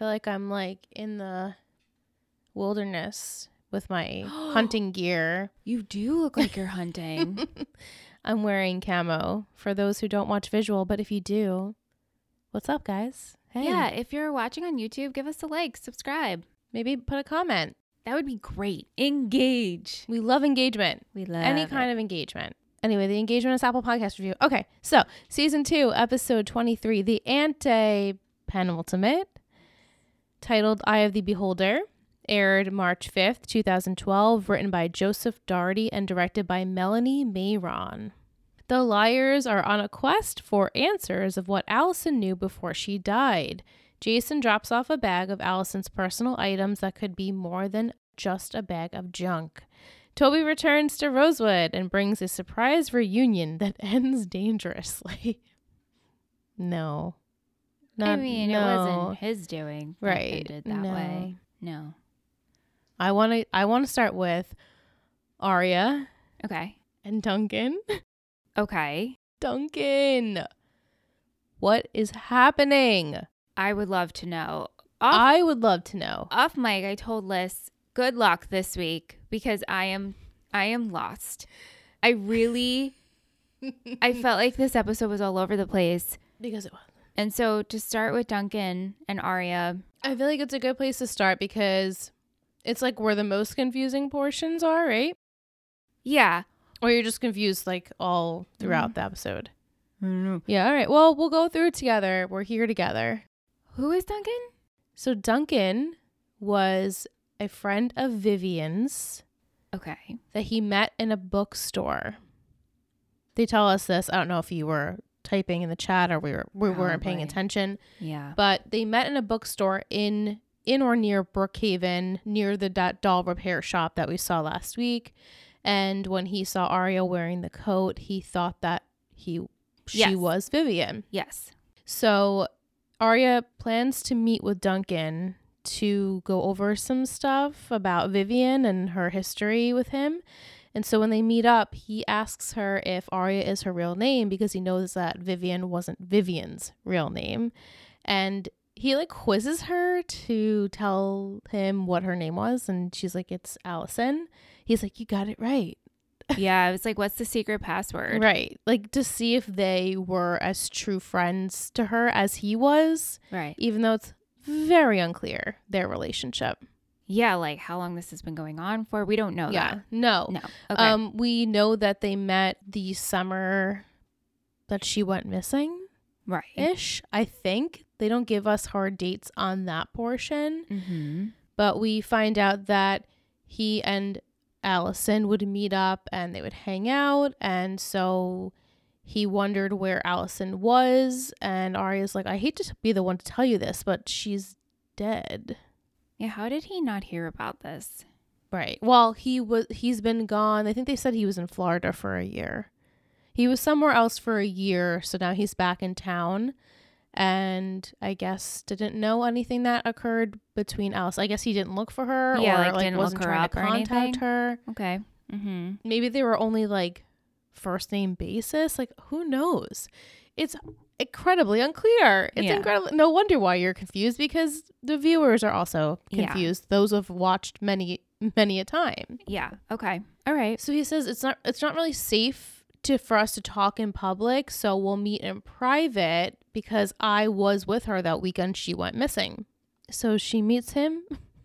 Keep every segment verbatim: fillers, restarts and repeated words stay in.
feel like I'm like in the wilderness with my hunting gear. You do look like you're hunting. I'm wearing camo for those who don't watch visual, but if you do, what's up, guys? Hey. Yeah, if you're watching on YouTube, give us a like, subscribe. Maybe put a comment. That would be great. Engage. We love engagement. We love Any it. kind of engagement. Anyway, the engagement is Apple Podcast review. Okay, so season two, episode twenty-three, the anti-penultimate, titled Eye of the Beholder, aired March fifth, twenty twelve, written by Joseph Doherty and directed by Melanie Mayron. The liars are on a quest for answers of what Allison knew before she died. Jason drops off a bag of Allison's personal items that could be more than just a bag of junk. Toby returns to Rosewood and brings a surprise reunion that ends dangerously. no. Not, I mean, no. it wasn't his doing. That Right. ended that No. way. No. I want to I want to start with Arya Okay. and Duncan. Okay. Duncan. What is happening? I would love to know. Off, I would love to know. off mic, I told Liz, good luck this week because I am I am lost. I really I felt like this episode was all over the place. Because it was. And so to start with Duncan and Arya. I feel like it's a good place to start because it's like where the most confusing portions are, right? Yeah. Or you're just confused like all throughout Mm. the episode. I don't know. Yeah, all right. Well, we'll go through it together. We're here together. Who is Duncan? So Duncan was a friend of Vivian's Okay. that he met in a bookstore. They tell us this. I don't know if you were typing in the chat or we were we weren't paying Probably. attention. Yeah. But they met in a bookstore in in or near Brookhaven, near the da- doll repair shop that we saw last week. And when he saw Arya wearing the coat, he thought that he she Yes. was Vivian. Yes. So Arya plans to meet with Duncan to go over some stuff about Vivian and her history with him. And so when they meet up, he asks her if Arya is her real name because he knows that Vivian wasn't Vivian's real name. And he like quizzes her to tell him what her name was. And she's like, it's Allison. He's like, you got it right. Yeah. I was like, what's the secret password? Right. Like to see if they were as true friends to her as he was, Right. even though it's very unclear, their relationship. Yeah. Like how long this has been going on for. We don't know yeah. that. No. No. Okay. Um, we know that they met the summer that she went missing right. ish. I think they don't give us hard dates on that portion, Mm-hmm. but we find out that he and Allison would meet up and they would hang out. And so he wondered where Allison was. And Arya's like, I hate to be the one to tell you this, but she's dead. Yeah. How did he not hear about this? Right. Well, he was, he's been gone. I think they said he was in Florida for a year. He was somewhere else for a year. So now he's back in town. And I guess didn't know anything that occurred between Alice. I guess he didn't look for her Yeah, or like, like didn't wasn't look her trying up to or contact anything? her. Okay. Mm-hmm. Maybe they were only like first name basis. Like who knows? It's incredibly unclear. It's Yeah. incredible. No wonder why you're confused because the viewers are also Yeah. confused. Those who have watched many, many a time. Yeah. Okay. All right. So he says it's not it's not really safe to for us to talk in public, so we'll meet in private because I was with her that weekend she went missing. So she meets him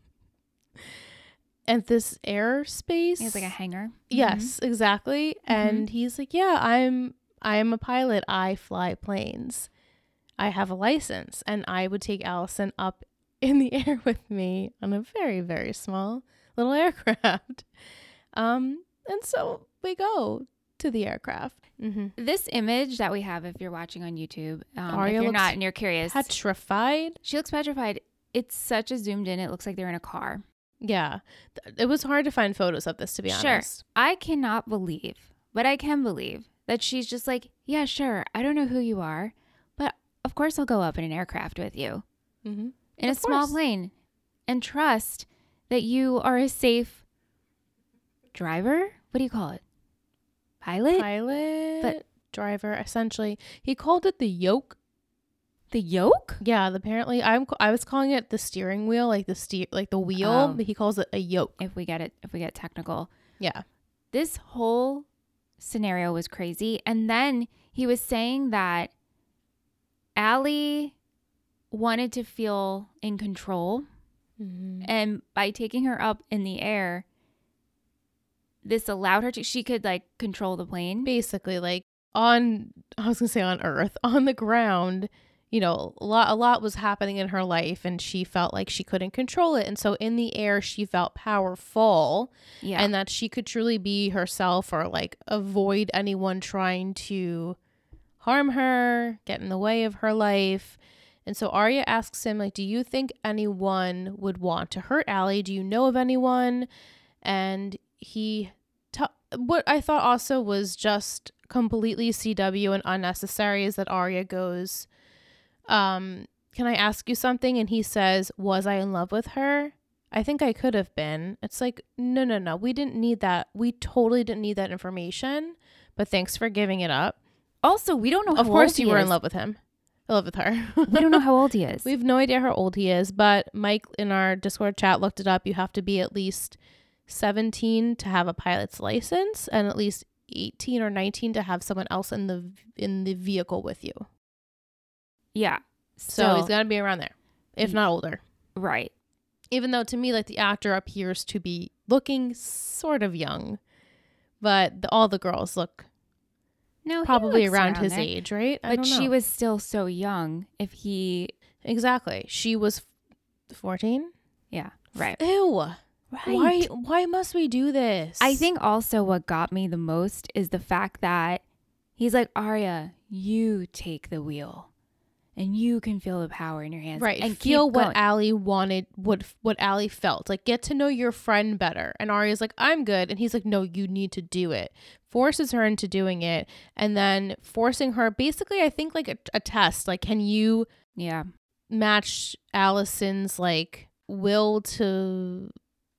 at this airspace. It's like a hangar. Yes, exactly. And he's like, "Yeah, I'm I am a pilot. I fly planes. I have a license and I would take Allison up in the air with me on a very very small little aircraft." Um and so we go to the aircraft. Mm-hmm. This image that we have, if you're watching on YouTube, um, Arya if you're looks not and you're curious, Petrified. she looks petrified. It's such a zoomed in. It looks like they're in a car. Yeah. Th- It was hard to find photos of this, to be Sure. honest. I cannot believe, but I can believe that she's just like, yeah, sure. I don't know who you are, but of course I'll go up in an aircraft with you Mm-hmm. in a Of small course. plane and trust that you are a safe driver. What do you call it? Pilot? Pilot, But- driver, essentially. He called it the yoke. The yoke? Yeah, apparently I'm I was calling it the steering wheel, like the steer like the wheel, Oh. but he calls it a yoke. If we get it, if we get technical. Yeah. This whole scenario was crazy. And then he was saying that Allie wanted to feel in control. Mm-hmm. And by taking her up in the air, this allowed her to, she could like control the plane. Basically, like on, I was gonna say on Earth, on the ground, you know, a lot, a lot was happening in her life and she felt like she couldn't control it. And so in the air, she felt powerful Yeah. and that she could truly be herself or like avoid anyone trying to harm her, get in the way of her life. And so Arya asks him, like, do you think anyone would want to hurt Allie? Do you know of anyone? And he, t- what I thought also was just completely C W and unnecessary is that Arya goes, um, can I ask you something? And he says, was I in love with her? I think I could have been. It's like, no, no, no. We didn't need that. We totally didn't need that information, but thanks for giving it up. Also, we don't know how Of course old you he were is. in love with him. In love with her. We don't know how old he is. We have no idea how old he is, but Mike in our Discord chat looked it up. You have to be at least seventeen to have a pilot's license and at least eighteen or nineteen to have someone else in the in the vehicle with you. Yeah. So, So, he's got to be around there, if not older. right. Even though to me, like the actor appears to be looking sort of young, but the, all the girls look No, he probably looks around his there. age, right? I But don't she know. was still so young. If he, Exactly. She was fourteen. yeah, right. Ew. Right. Why why must we do this? I think also what got me the most is the fact that he's like, Arya, you take the wheel and you can feel the power in your hands. right. And feel keep what going. Allie wanted, what what Allie felt. Like get to know your friend better. And Arya's like, I'm good. And he's like, no, you need to do it. Forces her into doing it. And then forcing her, basically, I think like a, a test. Like, can you Yeah. match Allison's like will to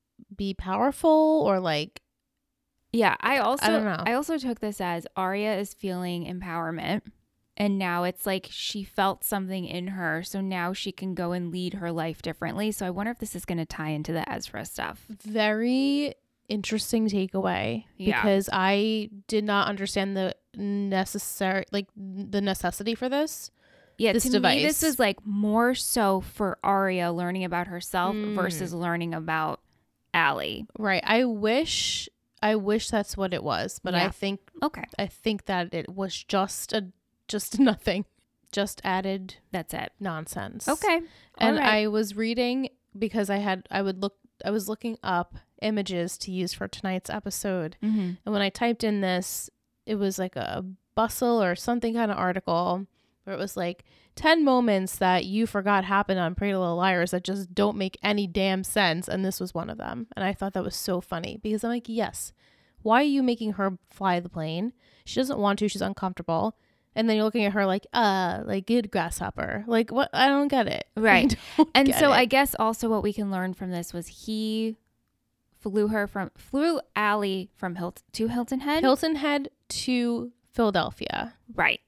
be powerful or like Yeah. I also, don't know. I also took this as Arya is feeling empowerment. And now it's like she felt something in her. So now she can go and lead her life differently. So I wonder if this is going to tie into the Ezra stuff. very interesting takeaway Yeah. because I did not understand the necessary like the necessity for this. Yeah, This to device. me, this was like more so for Arya learning about herself Mm. versus learning about Allie. Right. I wish I wish that's what it was, but I Yeah. think Okay, I think that it was just a just nothing. Just added that's it. nonsense. Okay, And all right. I was reading because I had I would look I was looking up images to use for tonight's episode. Mm-hmm. And when I typed in this, it was like a bustle or something kind of article where it was like ten moments that you forgot happened on Pretty Little Liars that just don't make any damn sense. And this was one of them. And I thought that was so funny because I'm like, yes, why are you making her fly the plane? She doesn't want to. She's uncomfortable. And then you're looking at her like, uh, like good grasshopper. Like what? I don't get it. Right. I don't And get so it. I guess also what we can learn from this was he flew her from flew Allie from Hilton to Hilton Head. Hilton Head to Philadelphia. Right.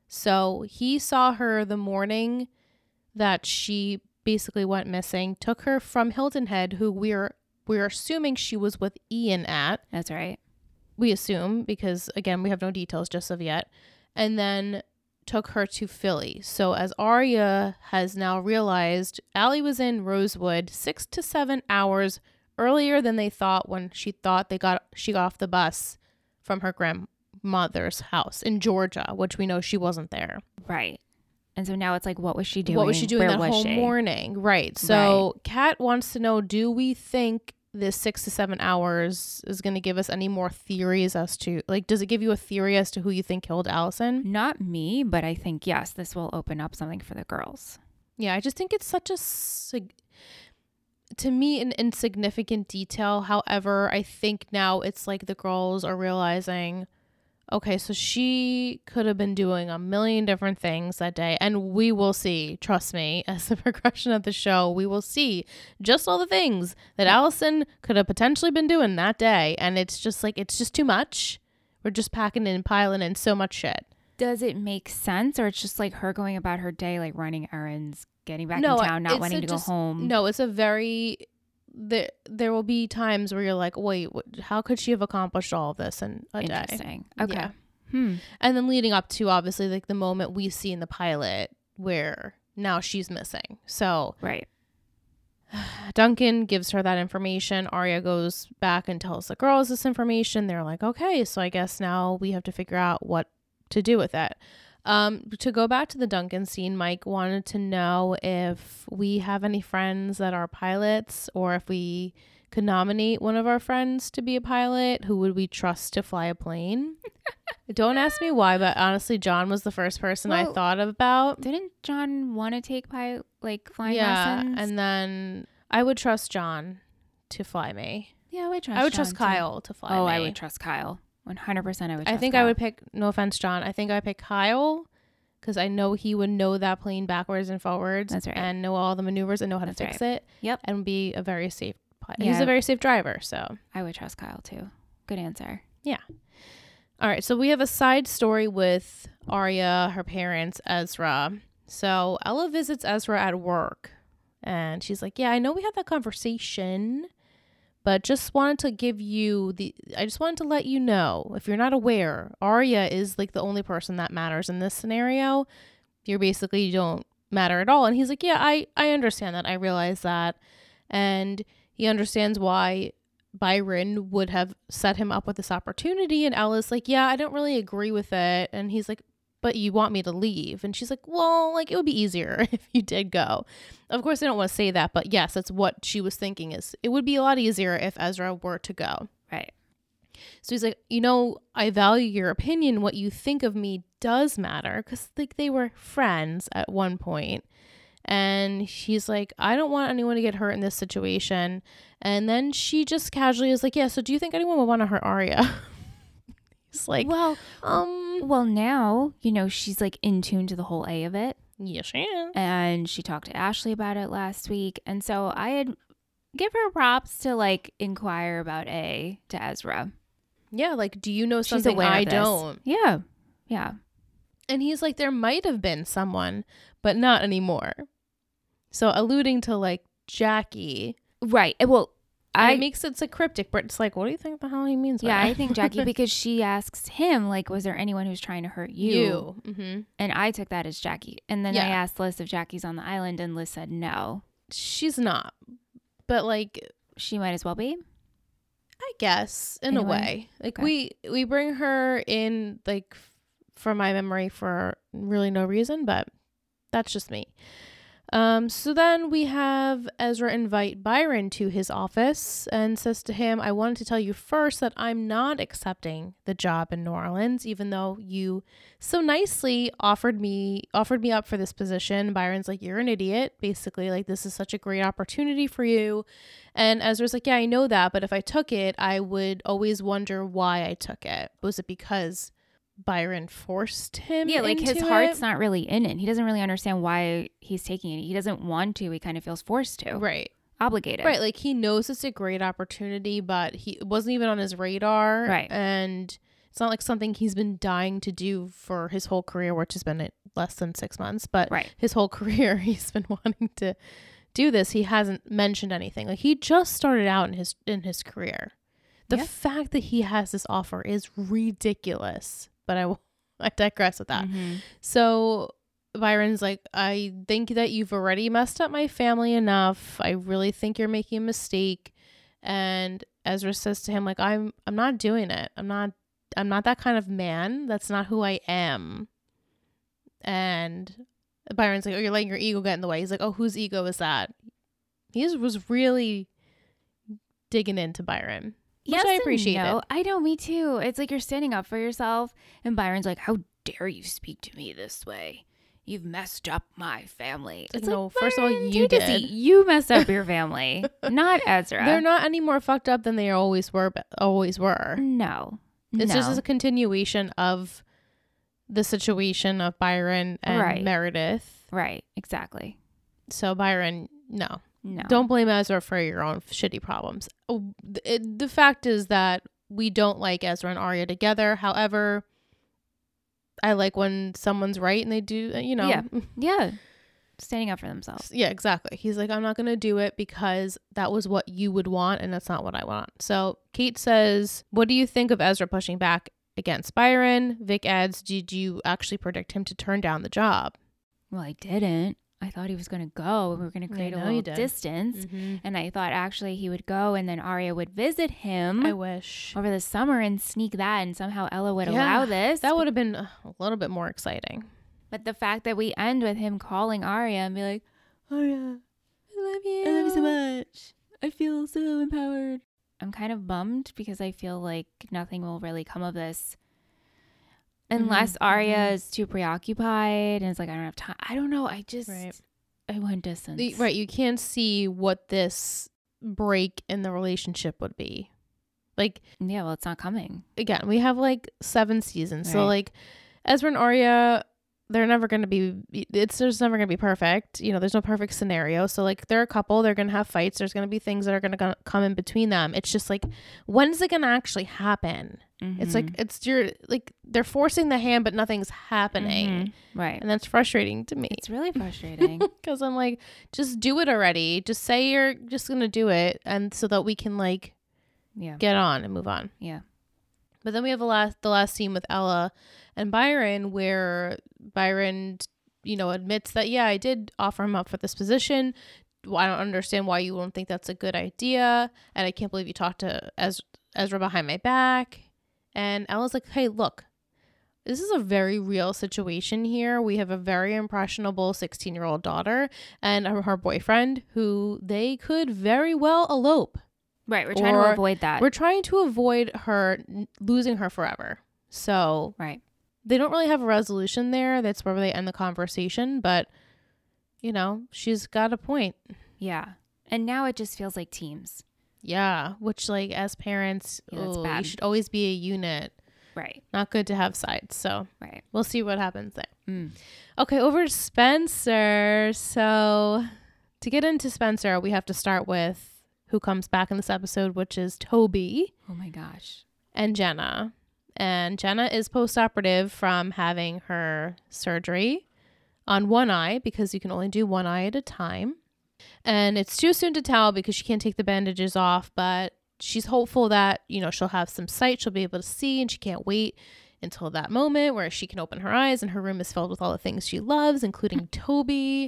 So he saw her the morning that she basically went missing, took her from Hilton Head, who we're we're assuming she was with Ian at. That's right. We assume because again, we have no details just of yet. And then took her to Philly. So as Arya has now realized, Allie was in Rosewood six to seven hours earlier than they thought when she thought they got she got off the bus from her grandmother's house in Georgia, which we know she wasn't there. Right. And so now it's like, what was she doing? What was she doing Where that was whole she? morning? Right. So Kat wants to know, do we think this six to seven hours is going to give us any more theories as to, like, does it give you a theory as to who you think killed Allison? Not me, but I think, yes, this will open up something for the girls. Yeah, I just think it's such a, sig- to me, an insignificant detail. However, I think now it's like the girls are realizing, okay, so she could have been doing a million different things that day. And we will see, trust me, as the progression of the show, we will see just all the things that Allison could have potentially been doing that day. And it's just like, it's just too much. We're just packing in, piling in so much shit. does it make sense, or it's just like her going about her day, like running errands, getting back No, in town, not it's wanting a to just- go home? No, it's a very there. There will be times where you're like, wait, what, how could she have accomplished all of this in a day? Interesting. Okay. Yeah. Hmm. And then leading up to obviously like the moment we see in the pilot where now she's missing. So Right. Duncan gives her that information. Arya goes back and tells the girls this information. They're like, okay, so I guess now we have to figure out what to do with it. Um, to go back to the Duncan scene, Mike wanted to know if we have any friends that are pilots, or if we could nominate one of our friends to be a pilot. Who would we trust to fly a plane? Don't ask me why, but honestly, John was the first person I Well, thought about. Didn't John want to take pi- like flying Yeah, lessons? and then I would trust John to fly me. yeah, I would trust. I would John, trust too. Kyle to fly Oh, me. I would trust Kyle. One hundred percent. I would. Trust I think Kyle. I would pick. No offense, John. I think I would pick Kyle because I know he would know that plane backwards and forwards. That's right. And know all the maneuvers and know how That's to fix right. it. Yep. And be a very safe. Pilot. Yeah. He's a very safe driver. So. I would trust Kyle too. Good answer. All right, so we have a side story with Arya, her parents, Ezra. So Ella visits Ezra at work, and she's like, "Yeah, I know we had that conversation, but just wanted to give you the. I just wanted to let you know, if you're not aware, Arya is like the only person that matters in this scenario. You're basically you don't matter at all." And he's like, "Yeah, I I understand that. I realize that," and he understands why Byron would have set him up with this opportunity. And Ella's like, yeah, I don't really agree with it. And he's like, but you want me to leave? And she's like, well, like it would be easier if you did go. Of course, I don't want to say that, but yes, that's what she was thinking is it would be a lot easier if Ezra were to go. Right. So he's like, you know, I value your opinion. What you think of me does matter, because like they were friends at one point. And she's like, I don't want anyone to get hurt in this situation. And then she just casually is like, yeah, so do you think anyone would want to hurt Arya? He's like, well, um, well, now you know she's like in tune to the whole A of it, yes, she is. and she talked to Ashley about it last week, and so I had give her props to like inquire about A to Ezra. Yeah, like, do you know She's something aware I of this. don't? Yeah, yeah. And he's like, there might have been someone, but not anymore. So alluding to like Jackie. Right. Well, I, I it makes it so cryptic, but it's like, what do you think the hell he means by yeah, that? I think Jackie, because she asks him like, was there anyone who's trying to hurt you? You. Mm-hmm. And I took that as Jackie. And then Yeah. I asked Liz if Jackie's on the island, and Liz said no. She's not. But like, She might as well be. I guess in a Anyway, way, like okay. we we bring her in like f- from my memory for really no reason, but that's just me. Um, so then we have Ezra invite Byron to his office and says to him, I wanted to tell you first that I'm not accepting the job in New Orleans, even though you so nicely offered me offered me up for this position. Byron's like, you're an idiot. Basically, like, this is such a great opportunity for you. And Ezra's like, yeah, I know that, but if I took it, I would always wonder why I took it. Was it because Byron forced him? Yeah, like his into heart's it? not really in it. He doesn't really understand why he's taking it. He doesn't want to. He kind of feels forced to. Right. Obligated. Right. Like, he knows it's a great opportunity, but he it wasn't even on his radar. Right. And it's not like something he's been dying to do for his whole career, which has been less than six months. But Right. his whole career, he's been wanting to do this. He hasn't mentioned anything. Like, he just started out in his in his career. The Yeah. fact that he has this offer is ridiculous. But I will I digress with that. Mhm. So Byron's like, I think that you've already messed up my family enough. I really think you're making a mistake. And Ezra says to him, like, I'm I'm not doing it. I'm not I'm not that kind of man. That's not who I am. And Byron's like, oh, you're letting your ego get in the way. He's like, oh, whose ego is that? He is, was really digging into Byron. Which Yes I and appreciate no. it. I know, me too. It's like you're standing up for yourself, and Byron's like, how dare you speak to me this way? You've messed up my family. Like, It's no, like, first of all, Byron, you take a seat. did. You messed up your family, not Ezra. They're not any more fucked up than they always were. But always were. No. It's no. just a continuation of the situation of Byron and Right. Meredith. Right. Exactly. So Byron, no. No. Don't blame Ezra for your own shitty problems. Oh, it, the fact is that we don't like Ezra and Arya together. However, I like when someone's right and they do, you know. Yeah. Yeah. Standing up for themselves. Yeah, exactly. He's like, I'm not going to do it because that was what you would want and that's not what I want. So Kate says, what do you think of Ezra pushing back against Byron? Vic adds, did you actually predict him to turn down the job? Well, I didn't. I thought he was going to go. We were going to create a little distance. Mm-hmm. And I thought actually he would go and then Arya would visit him. I wish. Over the summer and sneak that. And somehow Ella would Yeah, allow this. That would have been a little bit more exciting. But the fact that we end with him calling Arya and be like, Arya, I love you. I love you so much. I feel so empowered. I'm kind of bummed because I feel like nothing will really come of this. Unless mm-hmm. Arya is too preoccupied and it's like, I don't have time. I don't know. I just, right. I want distance. The, right. You can't see what this break in the relationship would be. Like, yeah, well, it's not coming. Again, we have like seven seasons. Right. So like Ezra and Arya, they're never going to be, it's just never going to be perfect. You know, there's no perfect scenario. So like they're a couple, they're going to have fights. There's going to be things that are going to come in between them. It's just like, when's it going to actually happen? Mm-hmm. It's like, it's your, like they're forcing the hand, but nothing's happening. Mm-hmm. Right. And that's frustrating to me. It's really frustrating. Because I'm like, just do it already. Just say you're just going to do it. And so that we can like yeah. get on and move on. Yeah. But then we have the last, the last scene with Ella and Byron where Byron, you know, admits that, yeah, I did offer him up for this position. I don't understand why you don't think that's a good idea. And I can't believe you talked to Ez- Ezra behind my back. And Ella's like, hey, look, this is a very real situation here. We have a very impressionable sixteen-year-old daughter and her, her boyfriend who they could very well elope. Right. We're trying or to avoid that. We're trying to avoid her losing her forever. So right. They don't really have a resolution there. That's where they end the conversation. But, you know, she's got a point. Yeah. And now it just feels like teams. Yeah. Which, like, as parents, yeah, ooh, you should always be a unit. Right. Not good to have sides. So right. We'll see what happens there. Mm. Okay. Over to Spencer. So to get into Spencer, we have to start with who comes back in this episode, which is Toby. Oh, my gosh. And Jenna. And Jenna is post-operative from having her surgery on one eye because you can only do one eye at a time. And it's too soon to tell because she can't take the bandages off, but she's hopeful that, you know, she'll have some sight, she'll be able to see, and she can't wait until that moment where she can open her eyes and her room is filled with all the things she loves, including Toby.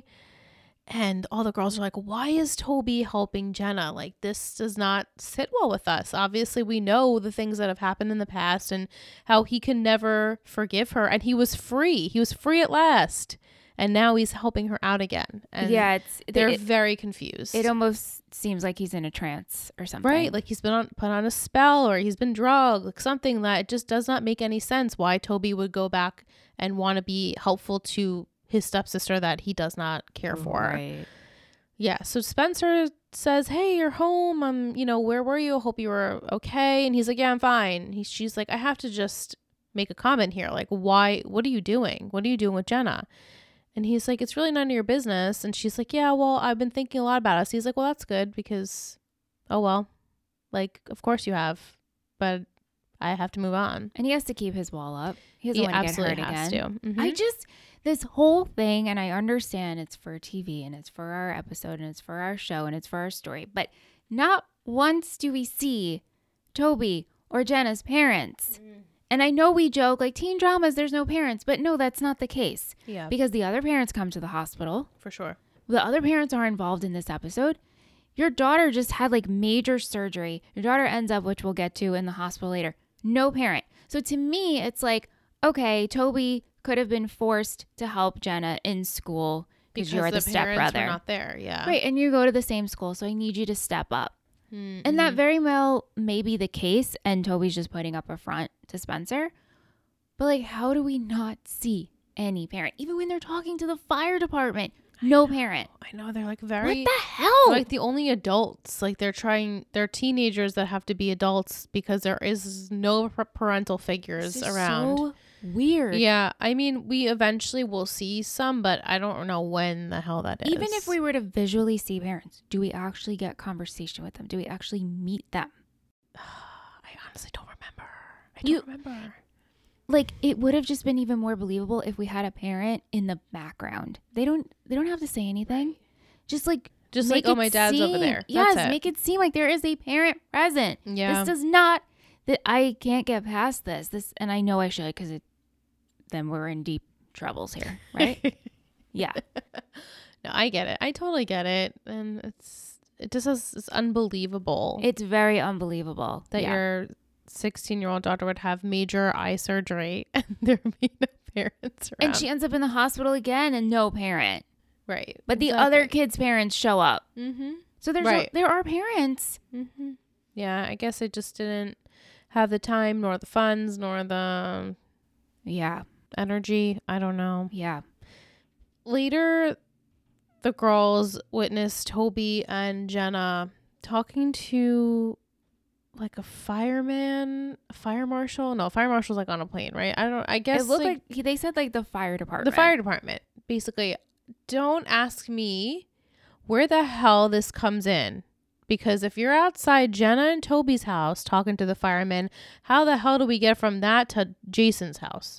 And all the girls are like, why is Toby helping Jenna? Like, this does not sit well with us. Obviously, we know the things that have happened in the past and how he can never forgive her. And he was free. He was free at last. And now he's helping her out again. And yeah, it's they're it, very confused. It almost seems like he's in a trance or something. Right. Like he's been on, put on a spell or he's been drugged. Like something that it just does not make any sense why Toby would go back and want to be helpful to his stepsister that he does not care for. Right. Yeah. So Spencer says, hey, you're home. Um, you know, where were you? Hope you were okay. And he's like, yeah, I'm fine. He, she's like, I have to just make a comment here. Like, why, what are you doing? What are you doing with Jenna? And he's like, it's really none of your business. And she's like, yeah, well, I've been thinking a lot about us. He's like, well, that's good because, oh, well, like, of course you have, but I have to move on. And he has to keep his wall up. He doesn't he want to get hurt has again. To. Mm-hmm. I just, this whole thing, and I understand it's for T V and it's for our episode and it's for our show and it's for our story, but not once do we see Toby or Jenna's parents. Mm. And I know we joke like teen dramas, there's no parents, but no, that's not the case. Yeah. Because the other parents come to the hospital. For sure. The other parents are involved in this episode. Your daughter just had like major surgery. Your daughter ends up, which we'll get to, in the hospital later. No parent. So to me, it's like, okay, Toby could have been forced to help Jenna in school because you're the, the stepbrother. Were not there, yeah. Right, and you go to the same school, so I need you to step up. Mm-hmm. And that very well may be the case, and Toby's just putting up a front to Spencer. But like, how do we not see any parent? Even when they're talking to the fire department, no parent. I know, they're like very... What the hell? Like the only adults. Like they're trying... They're teenagers that have to be adults because there is no parental figures around. So weird. Yeah, I mean, we eventually will see some, but I don't know when the hell that is. Even if we were to visually see parents, do we actually get conversation with them? Do we actually meet them? I honestly don't remember. I don't you, remember. like it would have just been even more believable if we had a parent in the background. They don't they don't have to say anything. Just like Just make like, oh, it my dad's seem, over there. Yes, That's it. make it seem like there is a parent present. Yeah. This does not that I can't get past this. This and I know I should because it then we're in deep troubles here, right? Yeah. No, I get it. I totally get it. And it's it just is it's unbelievable It's very unbelievable that yeah. your sixteen year old daughter would have major eye surgery and there would be no parents around. And she ends up in the hospital again and no parent. Right. But the exactly. other kids' parents show up. Mm-hmm. So there's Right. a, there are parents. Mm-hmm. Yeah, I guess I just didn't have the time nor the funds nor the Yeah. energy. I don't know. Yeah. Later, the girls witnessed Toby and Jenna talking to like a fireman, a fire marshal. No, fire marshal's like on a plane, right? I don't. I guess It looked like, like, they said like the fire department. the fire department. Basically, don't ask me where the hell this comes in. Because if you're outside Jenna and Toby's house talking to the firemen, how the hell do we get from that to Jason's house?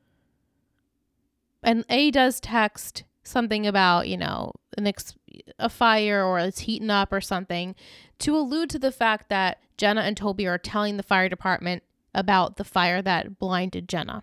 And A does text something about, you know, an ex- a fire or it's heating up or something to allude to the fact that Jenna and Toby are telling the fire department about the fire that blinded Jenna.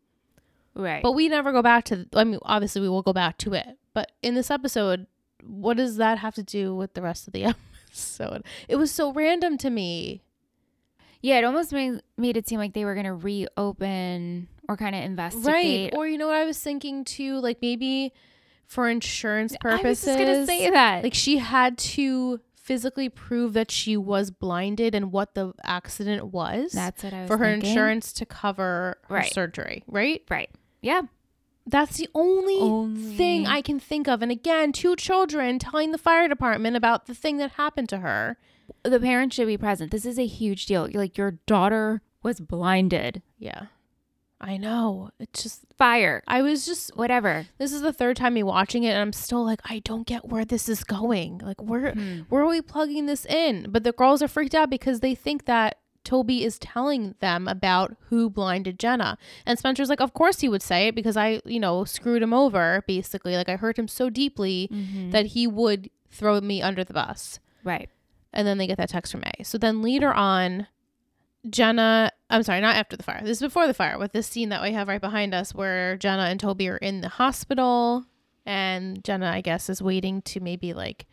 Right. But we never go back to, I mean, obviously we will go back to it. But in this episode, what does that have to do with the rest of the episode? It was so random to me. Yeah, it almost made, made it seem like they were going to reopen or kind of investigate. Right. Or, you know what I was thinking too? Like maybe for insurance purposes. I was just going to say that. Like she had to physically prove that she was blinded and what the accident was. That's what I was for her thinking. insurance to cover her Right. surgery. Right? Right. Yeah. That's the only, Only. thing I can think of. And again, two children telling the fire department about the thing that happened to her. The parents should be present. This is a huge deal. You're like, your daughter was blinded. Yeah. I know. It's just, Fire. I was just, Whatever. this is the third time me watching it and I'm still like, I don't get where this is going. Like, where, Hmm. where are we plugging this in? But the girls are freaked out because they think that Toby is telling them about who blinded Jenna. And Spencer's like, of course he would say it because I, you know, screwed him over, basically. Like, I hurt him so deeply Mm-hmm. that he would throw me under the bus. Right. And then they get that text from A. So then later on, Jenna, I'm sorry, not after the fire. This is before the fire with this scene that we have right behind us where Jenna and Toby are in the hospital. And Jenna, I guess, is waiting to maybe like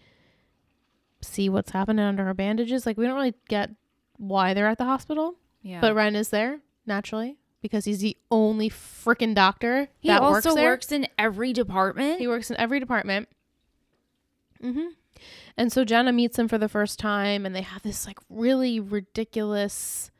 see what's happening under her bandages. Like, we don't really get why they're at the hospital. Yeah. But Ren is there, naturally, because he's the only freaking doctor he that also works there. works in every department. He works in every department. Mm-hmm. And so Jenna meets him for the first time, and they have this like really ridiculous,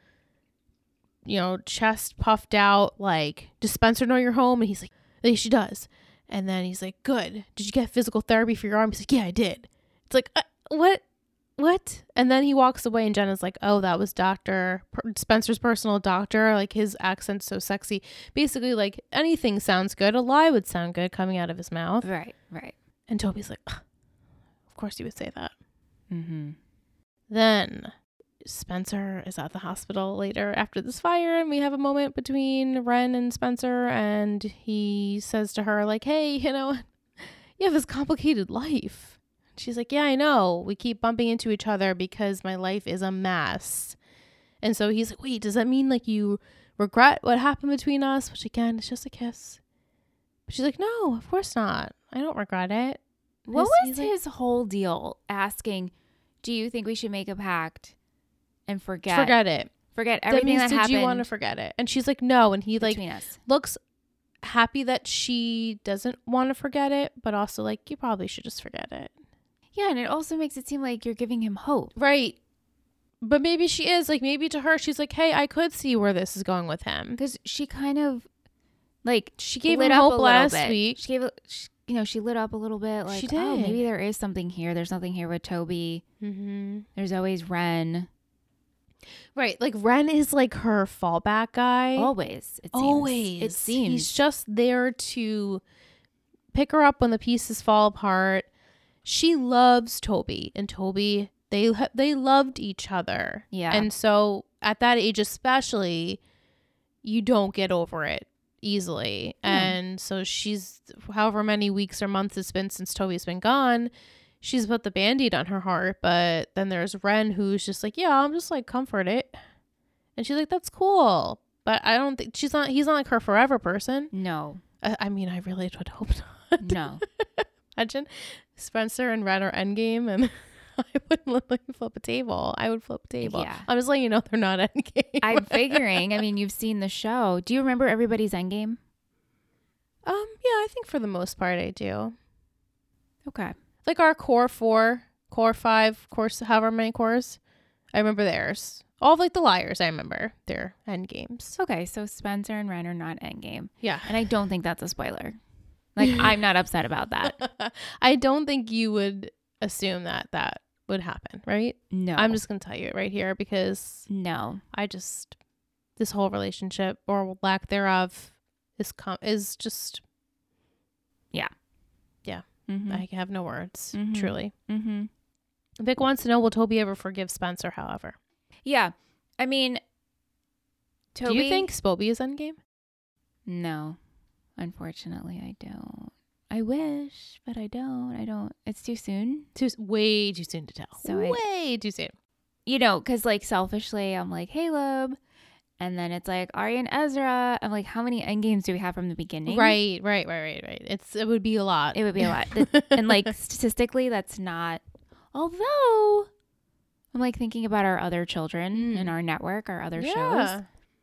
you know, chest puffed out, like, does Spencer know you're home? And he's like, yeah, she does. And then he's like, good. Did you get physical therapy for your arm? He's like, yeah, I did. It's like, uh, what? What? And then he walks away and Jenna's like, oh, that was Doctor Spencer's personal doctor. Like, his accent's so sexy. Basically, like, anything sounds good. A lie would sound good coming out of his mouth. Right. Right. And Toby's like, of course you would say that. Mm-hmm. Then Spencer is at the hospital later after this fire, and we have a moment between Ren and Spencer, and he says to her, like, hey, you know, you have this complicated life. She's like, yeah, I know. We keep bumping into each other because my life is a mess. And so he's like, wait, does that mean like you regret what happened between us? Which again, it's just a kiss. But she's like, no, of course not. I don't regret it. What His- was he's like, his whole deal asking, do you think we should make a pact and forget forget it. forget That everything means, that did happened you want to forget it? And she's like, no. And he like between us? looks happy that she doesn't want to forget it, but also like, you probably should just forget it. Yeah, and it also makes it seem like you're giving him hope. Right. But maybe she is. Like, maybe to her, she's like, hey, I could see where this is going with him. Because she kind of, like, She gave lit him up a hope little last bit. week. She gave, a- she, you know, she lit up a little bit. Like, She oh, did. maybe there is something here. There's nothing here with Toby. Mm-hmm. There's always Ren. Right. Like, Ren is like her fallback guy. Always. It seems. Always. It seems. He's just there to pick her up when the pieces fall apart. She loves Toby, and Toby, they they loved each other. Yeah. And so at that age especially, you don't get over it easily. Mm. And so she's, however many weeks or months it's been since Toby's been gone, she's put the Band-Aid on her heart. But then there's Ren, who's just like, yeah, I'm just like, comfort it. And she's like, that's cool. But I don't think she's not, he's not like her forever person. No. I, I mean, I really would hope not. No. Imagine Spencer and Ren are endgame, and I would literally flip a table. I would flip a table. Yeah. I'm just letting you know they're not endgame. I'm figuring. I mean, you've seen the show. Do you remember everybody's endgame? Um, yeah, I think for the most part I do. Okay. Like our core four, core five, course, however many cores, I remember theirs. All of, like the liars, I remember their end games. Okay, so Spencer and Ren are not endgame. Yeah. And I don't think that's a spoiler. Like, I'm not upset about that. I don't think you would assume that that would happen, right? No. I'm just going to tell you it right here because no. I just, this whole relationship or lack thereof is com- is just, yeah. Yeah. Mm-hmm. I have no words, mm-hmm. truly. Mm-hmm. Vic wants to know, will Toby ever forgive Spencer, however? Yeah. I mean, Toby. Do you think Spoby is endgame? No. Unfortunately, I don't. I wish, but I don't. I don't. It's too soon. Too way too soon to tell. So way I, too soon. You know, because like selfishly, I'm like, hey, Loeb. And then it's like Arya and Ezra. I'm like, how many endgames do we have from the beginning? Right, right, right, right, right. It's It would be a lot. It would be a lot. And like statistically, that's not. Although, I'm like thinking about our other children mm. in our network, our other yeah. shows.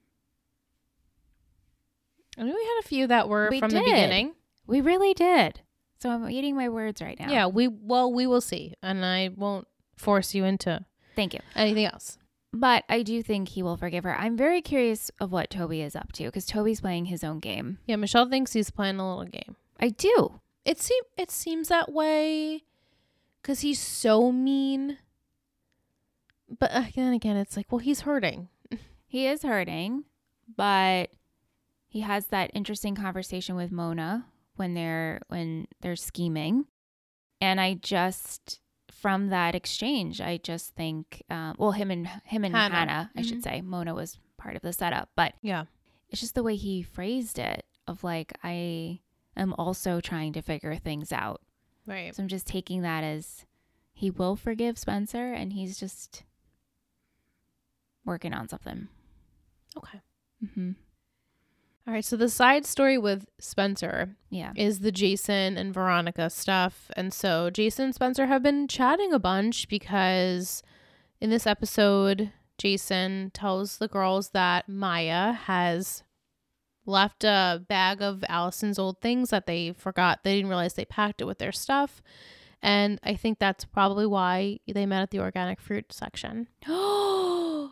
I mean, we had a few that were we from did. the beginning. We really did. So I'm eating my words right now. Yeah, we well, we will see. And I won't force you into Thank you. anything else. But I do think he will forgive her. I'm very curious of what Toby is up to because Toby's playing his own game. Yeah, Michelle thinks he's playing a little game. I do. It, seem, it seems that way because he's so mean. But again, again, it's like, well, he's hurting. He is hurting, but he has that interesting conversation with Mona when they're when they're scheming. And I just, from that exchange, I just think, um, well, him and him and Hannah, Hannah I mm-hmm. should say. Mona was part of the setup, but yeah, it's just the way he phrased it of like, I am also trying to figure things out. Right. So I'm just taking that as he will forgive Spencer and he's just working on something. Okay. Mm-hmm. All right. So the side story with Spencer yeah. is the Jason and Veronica stuff. And so Jason and Spencer have been chatting a bunch because in this episode, Jason tells the girls that Maya has left a bag of Allison's old things that they forgot. They didn't realize they packed it with their stuff. And I think that's probably why they met at the organic fruit section. Oh,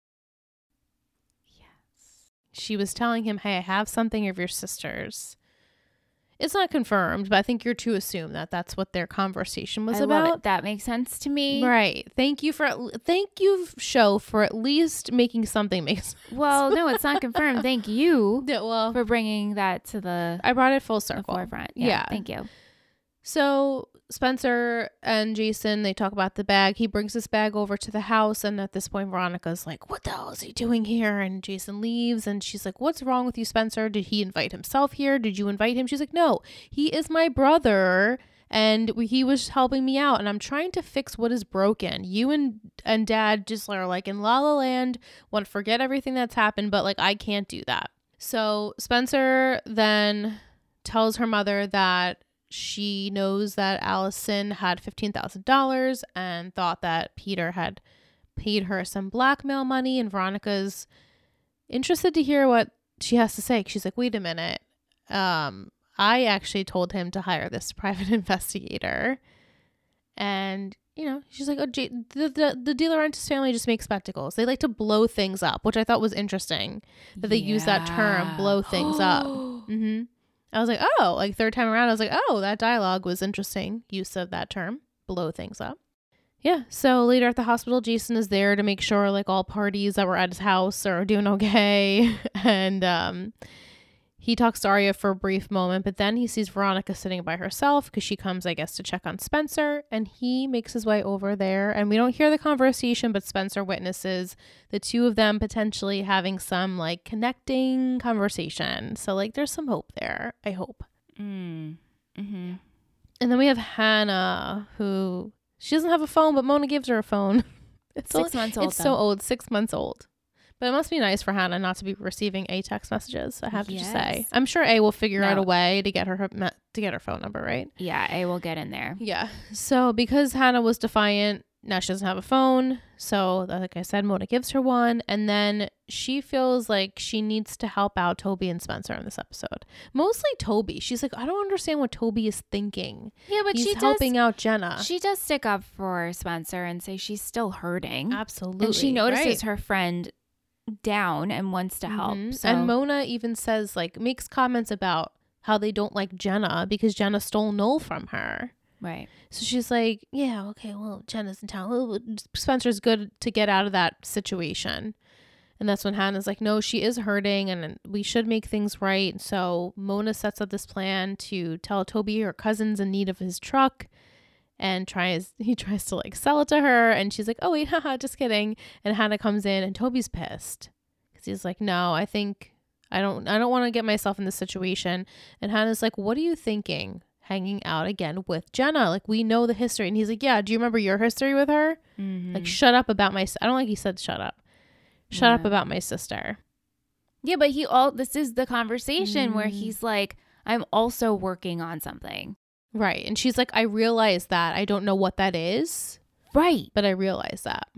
yes. She was telling him, hey, I have something of your sister's. It's not confirmed, but I think you're to assume that that's what their conversation was I about. Love it. That makes sense to me. Right. Thank you for, thank you, show, for at least making something make sense. Well, no, it's not confirmed. Thank you yeah, well, for bringing that to the I brought it full circle. Forefront. Yeah, yeah. Thank you. So Spencer and Jason, they talk about the bag. He brings this bag over to the house. And at this point, Veronica's like, what the hell is he doing here? And Jason leaves. And she's like, what's wrong with you, Spencer? Did he invite himself here? Did you invite him? She's like, no, he is my brother. And we, he was helping me out. And I'm trying to fix what is broken. You and, and dad just are like in La La Land, want to forget everything that's happened. But like, I can't do that. So Spencer then tells her mother that she knows that Allison had fifteen thousand dollars and thought that Peter had paid her some blackmail money. And Veronica's interested to hear what she has to say. She's like, wait a minute. Um, I actually told him to hire this private investigator. And, you know, she's like, oh, J- the, the, the De Laurentiis family just makes spectacles. They like to blow things up, which I thought was interesting that they yeah. use that term, blow things up. Mm-hmm. I was like, oh, like third time around, I was like, oh, that dialogue was interesting. Use of that term, blow things up. Yeah. So later at the hospital, Jason is there to make sure like all parties that were at his house are doing okay. And um, he talks to Arya for a brief moment, but then he sees Veronica sitting by herself because she comes, I guess, to check on Spencer, and he makes his way over there, and we don't hear the conversation, but Spencer witnesses the two of them potentially having some like connecting conversation. So like there's some hope there, I hope. Mm. Mm-hmm. And then we have Hannah, who she doesn't have a phone, but Mona gives her a phone. It's Six so, months old. It's though. so old, six months old. But it must be nice for Hannah not to be receiving A text messages. I have to just say, Yes. I'm sure A will figure out No. a way to get her her me- to get her phone number, right? Yeah, I will get in there. Yeah. So because Hannah was defiant, now she doesn't have a phone. So like I said, Mona gives her one, and then she feels like she needs to help out Toby and Spencer in this episode. Mostly Toby. She's like, I don't understand what Toby is thinking. Yeah, but He's she helping does, out Jenna. She does stick up for Spencer and say she's still hurting. Absolutely. And she notices right. her friend down and wants to help. Mhm. So. And Mona even says, like, makes comments about how they don't like Jenna because Jenna stole Noel from her. Right. So she's like, yeah, okay, well, Jenna's in town. Well, Spencer's good to get out of that situation. And that's when Hannah's like, no, she is hurting and we should make things right. So Mona sets up this plan to tell Toby her cousin's in need of his truck, and tries he tries to like sell it to her, and she's like, oh wait, haha, just kidding. And Hannah comes in and Toby's pissed because he's like, no, I think I don't I don't want to get myself in this situation. And Hannah's like, what are you thinking? Hanging out again with Jenna, like we know the history. And he's like, yeah, do you remember your history with her? Mm-hmm. Like, shut up about my I don't like he said shut up shut Yeah. up about my sister. Yeah, but he all this is the conversation Mm. where he's like, I'm also working on something. Right. And she's like, I realize that. I don't know what that is, Right. but I realize that.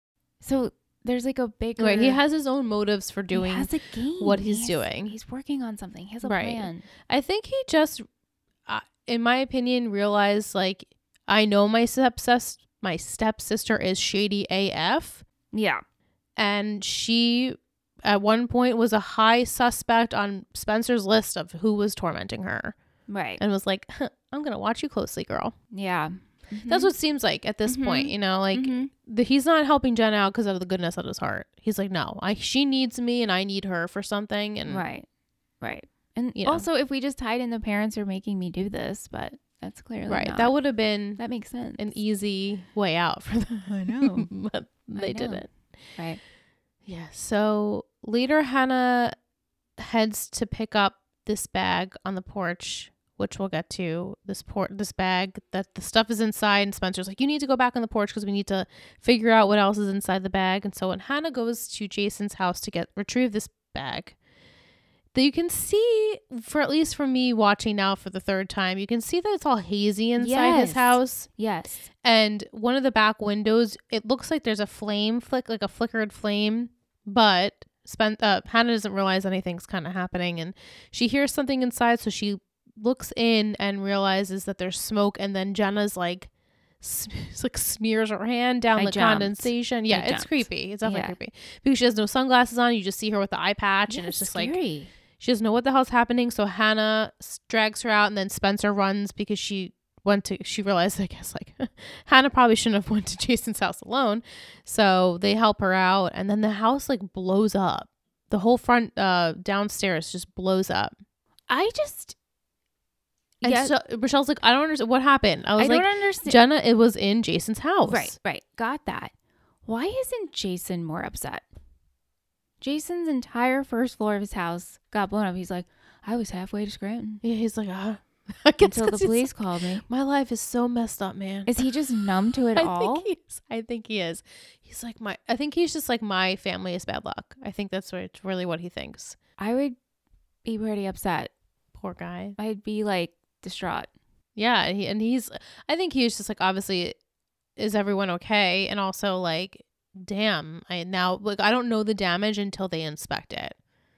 So there's like a bigger. Right. He has his own motives for he doing has a game. what he's He has- doing. He's working on something. He has a Right. plan. I think he just, uh, in my opinion, realized like, I know my stepsis my stepsister is shady A F, Yeah. and she at one point was a high suspect on Spencer's list of who was tormenting her, Right. and was like, huh, I'm gonna watch you closely, girl. Yeah. That's what it seems like at this Mhm. point, you know, like Mhm. the, he's not helping Jen out because of the goodness of his heart. He's like, no, I she needs me and I need her for something, and Right. Right. And You know. also, if we just tied in the parents are making me do this, but that's clearly right, not. that would have been that makes sense. an easy way out for them. I know. But they know. didn't. Right. Yeah. So later, Hannah heads to pick up this bag on the porch, which we'll get to. This port, this bag that the stuff is inside, and Spencer's like, "You need to go back on the porch because we need to figure out what else is inside the bag." And so when Hannah goes to Jason's house to get retrieve this bag, that you can see, for at least for me watching now for the third time, you can see that it's all hazy inside his Yes. house. Yes. And one of the back windows, it looks like there's a flame flick, like a flickered flame, but Spen- uh, Hannah doesn't realize anything's kind of happening, and she hears something inside, so she looks in and realizes that there's smoke, and then Jenna's like, sm- like smears her hand down I the jumped. condensation. Yeah, I it's jumped. creepy. It's definitely Yeah. creepy because she has no sunglasses on. You just see her with the eye patch, and Yeah, it's just like scary. she doesn't know what the hell's happening. So Hannah s- drags her out, and then Spencer runs because she went to, she realized, I guess, like Hannah probably shouldn't have went to Jason's house alone. So they help her out, and then the house like blows up. The whole front uh downstairs just blows up. I just. And yeah. so Rochelle's like, I don't understand what happened. I was I like, don't understand. Jenna, it was in Jason's house. Right, right. Got that. Why isn't Jason more upset? Jason's entire first floor of his house got blown up. He's like, I was halfway to Scranton Yeah, he's like, ah. I guess until the 'cause he's police like, called me. my life is so messed up, man. Is he just numb to it I all? think he is. I think he is. He's like my. I think he's just like my family is bad luck. I think that's what really what he thinks. I would be pretty upset. Poor guy. I'd be like distraught. Yeah, and, he, and he's. I think he's just like, obviously, is everyone okay? And also like, damn, I now like I don't know the damage until they inspect it.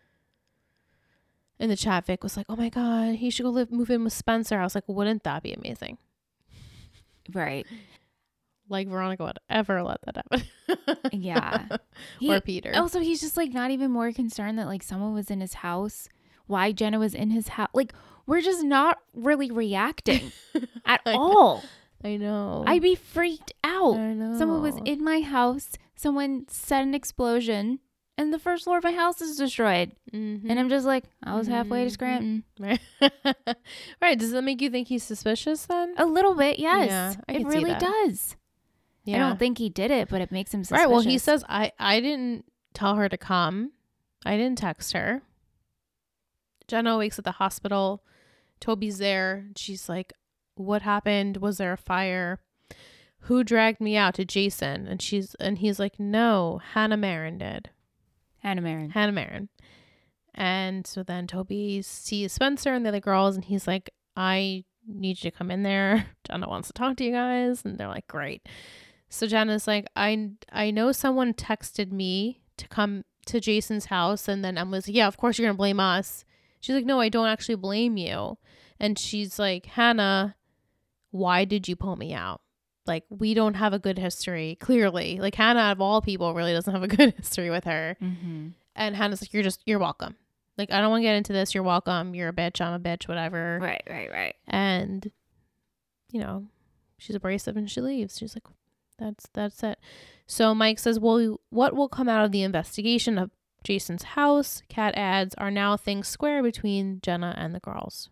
And the chat Vic was like, oh my god, he should go live move in with Spencer. I was like, wouldn't that be amazing? Right. Like Veronica would ever let that happen. Yeah. Or He- Peter. Also, he's just like not even more concerned that like someone was in his house. Why Jenna was in his house. Like, we're just not really reacting at I know. all. I know. I'd be freaked out. I know. Someone was in my house. Someone set an explosion. and the first floor of my house is destroyed. Mm-hmm. And I'm just like, I was halfway to Scranton. Right. Right. Does that make you think he's suspicious then? A little bit, yes. Yeah, I it can see really that. does. Yeah. I don't think he did it, but it makes him suspicious. Right. Well, he says, I, I didn't tell her to come. I didn't text her. Jenna wakes at the hospital. Toby's there. She's like, what happened? Was there a fire? Who dragged me out to Jason? And she's and he's like, no, Hannah Marin did. Hannah Marin. Hannah Marin. And so then Toby sees Spencer and the other girls, and he's like, I need you to come in there. Jenna wants to talk to you guys. And they're like, great. So Jenna's like, I, I know someone texted me to come to Jason's house. And then Emily's like, yeah, of course you're going to blame us. She's like, no, I don't actually blame you. And she's like, Hannah, why did you pull me out? Like, we don't have a good history, clearly. Like, Hannah, out of all people, really doesn't have a good history with her. Mm-hmm. And Hannah's like, you're just, you're welcome. Like, I don't want to get into this. You're welcome. You're a bitch. I'm a bitch, whatever. Right, right, right. And, you know, she's abrasive and she leaves. She's like, that's, that's it. So Mike says, well, what will come out of the investigation of Jason's house? Kat adds, are now things square between Jenna and the girls?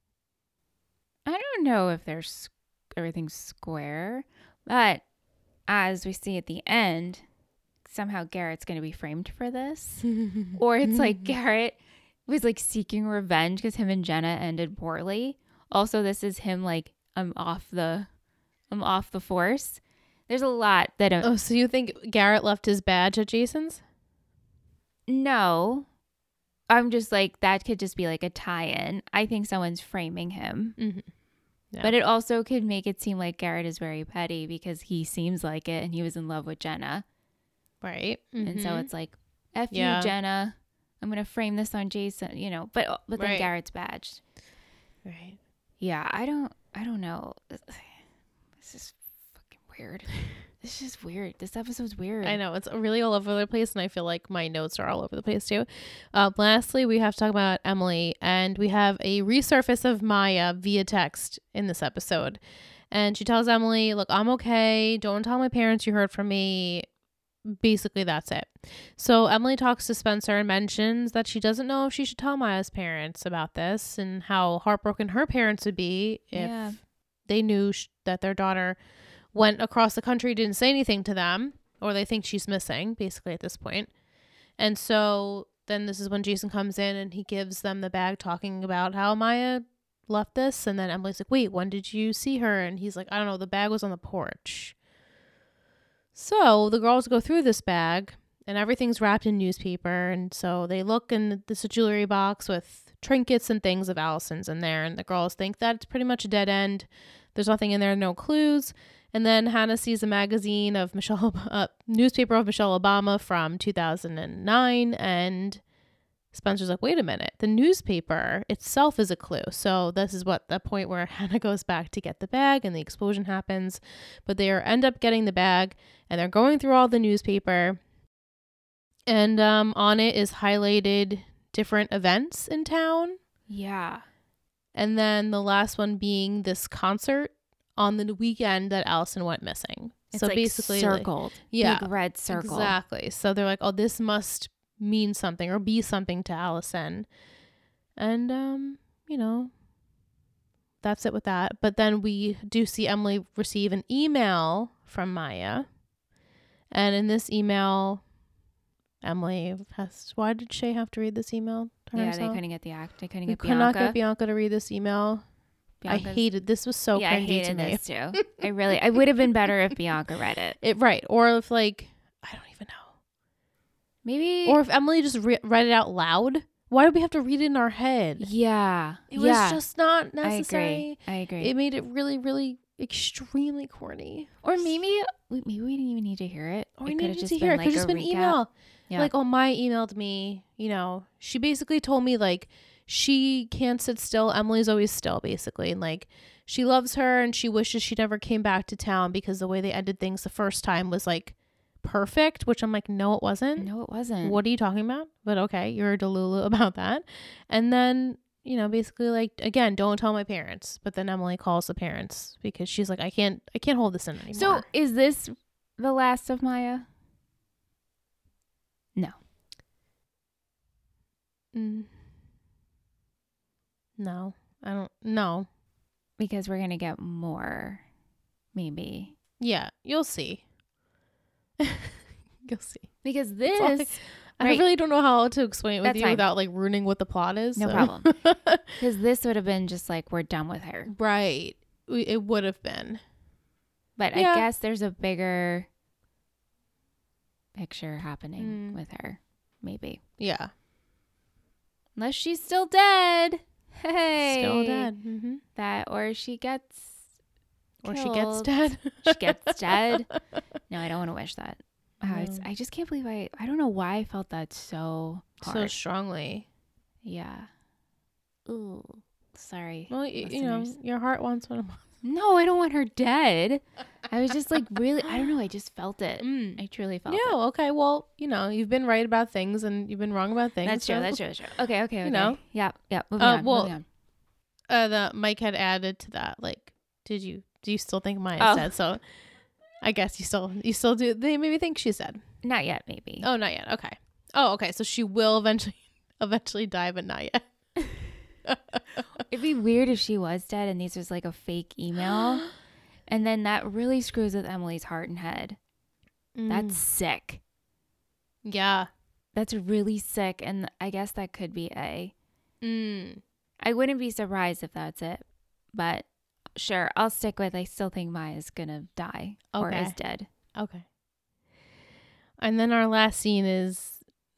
I don't know if there's everything's square, but as we see at the end, somehow Garrett's going to be framed for this. Or it's like Garrett was like seeking revenge because him and Jenna ended poorly. Also, this is him like, I'm off the, I'm off the force. There's a lot that. I'm, oh, so you think Garrett left his badge at Jason's? No. I'm just like, that could just be like a tie-in. I think someone's framing him. Mm-hmm. Yeah. But it also could make it seem like Garrett is very petty because he seems like it and he was in love with Jenna. Right. Mm-hmm. And so it's like, F Yeah. you, Jenna. I'm going to frame this on Jason, you know, but but then Right. Garrett's badged. Right. Yeah, I don't, I don't know. This is fucking weird. This is just weird. This episode's weird. I know. It's really all over the place, and I feel like my notes are all over the place, too. Uh, lastly, we have to talk about Emily, and we have a resurface of Maya via text in this episode. And she tells Emily, look, I'm okay. Don't tell my parents you heard from me. Basically, that's it. So Emily talks to Spencer and mentions that she doesn't know if she should tell Maya's parents about this and how heartbroken her parents would be if Yeah. they knew sh- that their daughter went across the country, didn't say anything to them, or they think she's missing, basically, at this point. And so then this is when Jason comes in and he gives them the bag talking about how Maya left this. And then Emily's like, wait, when did you see her? And he's like, I don't know, the bag was on the porch. So the girls go through this bag and everything's wrapped in newspaper. And so they look in this jewelry box with trinkets and things of Allison's in there. And the girls think that's pretty much a dead end. There's nothing in there, no clues. And then Hannah sees a magazine of Michelle, uh, newspaper of Michelle Obama from two thousand nine. And Spencer's like, wait a minute, the newspaper itself is a clue. So this is what the point where Hannah goes back to get the bag and the explosion happens. But they are, end up getting the bag and they're going through all the newspaper. And um, on it is highlighted different events in town. Yeah. And then the last one being this concert on the weekend that Allison went missing. It's so like basically, like, circled. yeah, Big red circle. exactly. So they're like, oh, this must mean something or be something to Allison. And, um, you know, that's it with that. But then we do see Emily receive an email from Maya. And in this email, Emily has, why did Shay have to read this email to Yeah, herself? they couldn't get the act. They couldn't We get could not Bianca. get Bianca to read this email. Bianca's- I hated this. Was so yeah, I cringy hated to me. this too. I really, I would have been better if Bianca read it. It right, or if like I don't even know, Maybe, or if Emily just re- read it out loud. Why did we have to read it in our head? yeah, It was yeah. just not I necessary. agree. I agree. It made it really, really extremely corny. or maybe, we- maybe we didn't even need to hear it. Or it we could have needed just to been hear it. like Could just a been recap. email. Yeah. Like, oh, Maya emailed me. You know, she basically told me like she can't sit still. Emily's always still, basically, and like she loves her and she wishes she never came back to town because the way they ended things the first time was like perfect. Which I'm like, no, it wasn't. No, it wasn't. What are you talking about? But okay, you're a delulu about that. And then, you know, basically like, again, don't tell my parents. But then Emily calls the parents because she's like, I can't, I can't hold this in anymore. So is this the last of Maya? No. Mm. No, I don't. No. Because we're going to get more, maybe. Yeah, you'll see. You'll see. Because It's all- this... I Right. really don't know how to explain it with That's you fine. without like ruining what the plot is. No so. problem. Because this would have been just like, we're done with her. Right. We, it would have been. But Yeah. I guess there's a bigger picture happening Mm. with her. Maybe. Yeah. Unless she's still dead. Hey. Still dead. Mm-hmm. That, or she gets... Or she gets killed. dead. She gets dead. No, I don't want to wish that. Wow, it's, No. I just can't believe I... I don't know why I felt that so hard. So strongly. Yeah. Ooh. Sorry. Well, you, you know, listeners. your heart wants what it wants. No, I don't want her dead. I was just like really... I don't know. I just felt it. Mm. I truly felt it. No, okay. Well, you know, you've been right about things and you've been wrong about things. That's true. so- That's true. That's true. Okay. Okay. Okay. know. Yeah. Yeah. Moving Uh, on. well, moving on. Uh, the Mike had added to that. Like, did you? Do you still think Maya Oh. said? So, I guess you still you still do. They maybe think she said. Not yet. Maybe. Oh, not yet. Okay. Oh, okay. So she will eventually eventually die, but not yet. It'd be weird if she was dead and these was like a fake email, and then that really screws with Emily's heart and head. That's sick. Mm. Yeah. That's really sick, and I guess that could be A. Mm. I wouldn't be surprised if that's it, but sure, I'll stick with I still think Maya's gonna die or Okay. is dead. Okay. And then our last scene is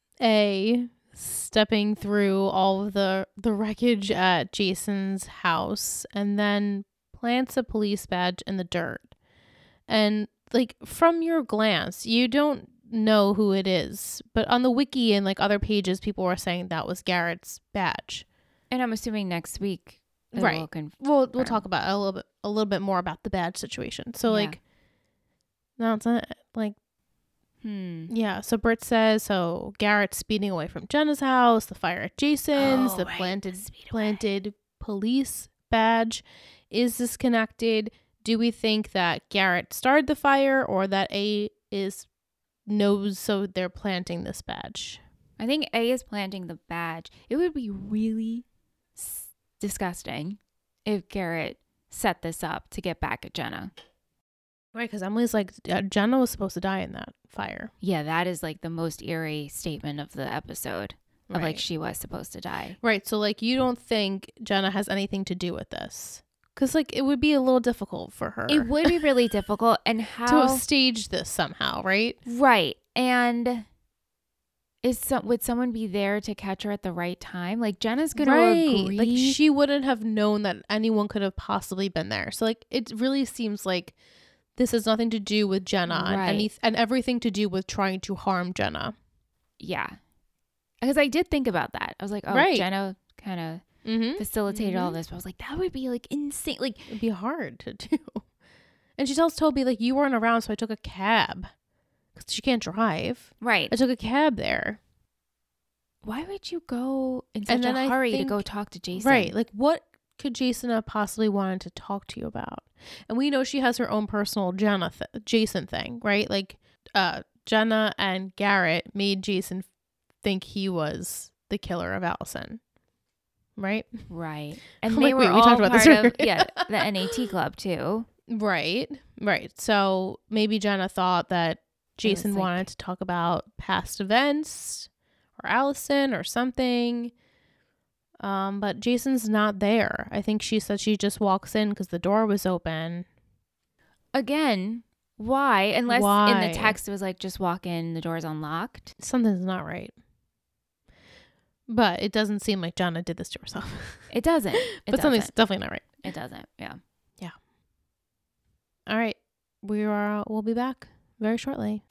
A stepping through all of the the wreckage at Jason's house and then plants a police badge in the dirt. And like from your glance, you don't know who it is, but on the wiki and like other pages people were saying that was Garrett's badge. And I'm assuming next week, it Right. will conf- We'll we'll Confirm. talk about a little bit a little bit more about the badge situation. So Yeah. like no, it's not like hmm. yeah, so Britt says, so Garrett's speeding away from Jenna's house, the fire at Jason's, Oh, the right, planted the speed away. planted police badge. Is this connected? Do we think that Garrett started the fire or that A is knows so they're planting this badge? I think A is planting the badge. It would be really s- disgusting if Garrett set this up to get back at Jenna. Right, because Emily's like, uh, Jenna was supposed to die in that fire. Yeah, that is like the most eerie statement of the episode. Of like Right. she was supposed to die. Right, so like you don't think Jenna has anything to do with this? Because like it would be a little difficult for her It would be really difficult. And to how... have staged this somehow, right? Right. And is some, would someone be there to catch her at the right time? Like Jenna's going to agree. Like she wouldn't have known that anyone could have possibly been there. So like it really seems like this has nothing to do with Jenna and, Right. any, and everything to do with trying to harm Jenna. Yeah. Because I did think about that. I was like, oh, Right. Jenna kind of Mm-hmm. facilitated all Mhm. this. But I was like, that would be like insane. Like, It'd be hard to do. And she tells Toby like, you weren't around, so I took a cab because she can't drive. right. I took a cab there. Why would you go in such And then a I hurry to think- go talk to Jason? Right. Like what could Jason have possibly wanted to talk to you about? And we know she has her own personal Jenna th- Jason thing, right? Like uh, Jenna and Garrett made Jason think he was the killer of Allison. Right? Right. And I'm they like, were wait, we all talked about part this of earlier. yeah, the N A T club too. Right. Right. So maybe Jenna thought that Jason like- wanted to talk about past events or Allison or something. Um, but Jason's not there. I think she said she just walks in because the door was open. Again, why? Unless in Why? the text it was like, just walk in, the door's unlocked. Something's not right. But it doesn't seem like Jenna did this to herself. It doesn't. It but doesn't. something's definitely not right. It doesn't. Yeah. All right. We are we'll be back very shortly.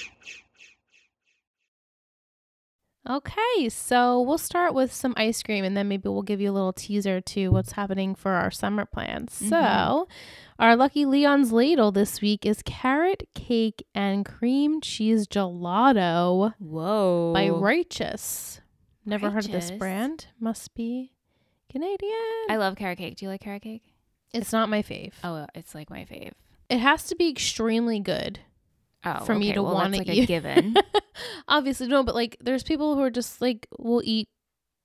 Okay, so we'll start with some ice cream and then maybe we'll give you a little teaser to what's happening for our summer plans. Mhm. So, our Lucky Leon's ladle this week is carrot cake and cream cheese gelato Whoa. by Righteous. Never heard of this Righteous? brand. Must be Canadian. I love carrot cake. Do you like carrot cake? It's not my fave. Oh, it's like my fave. It has to be extremely good Oh, for me okay. to well, want that's to like eat. a given. Obviously, no, but like there's people who are just like will eat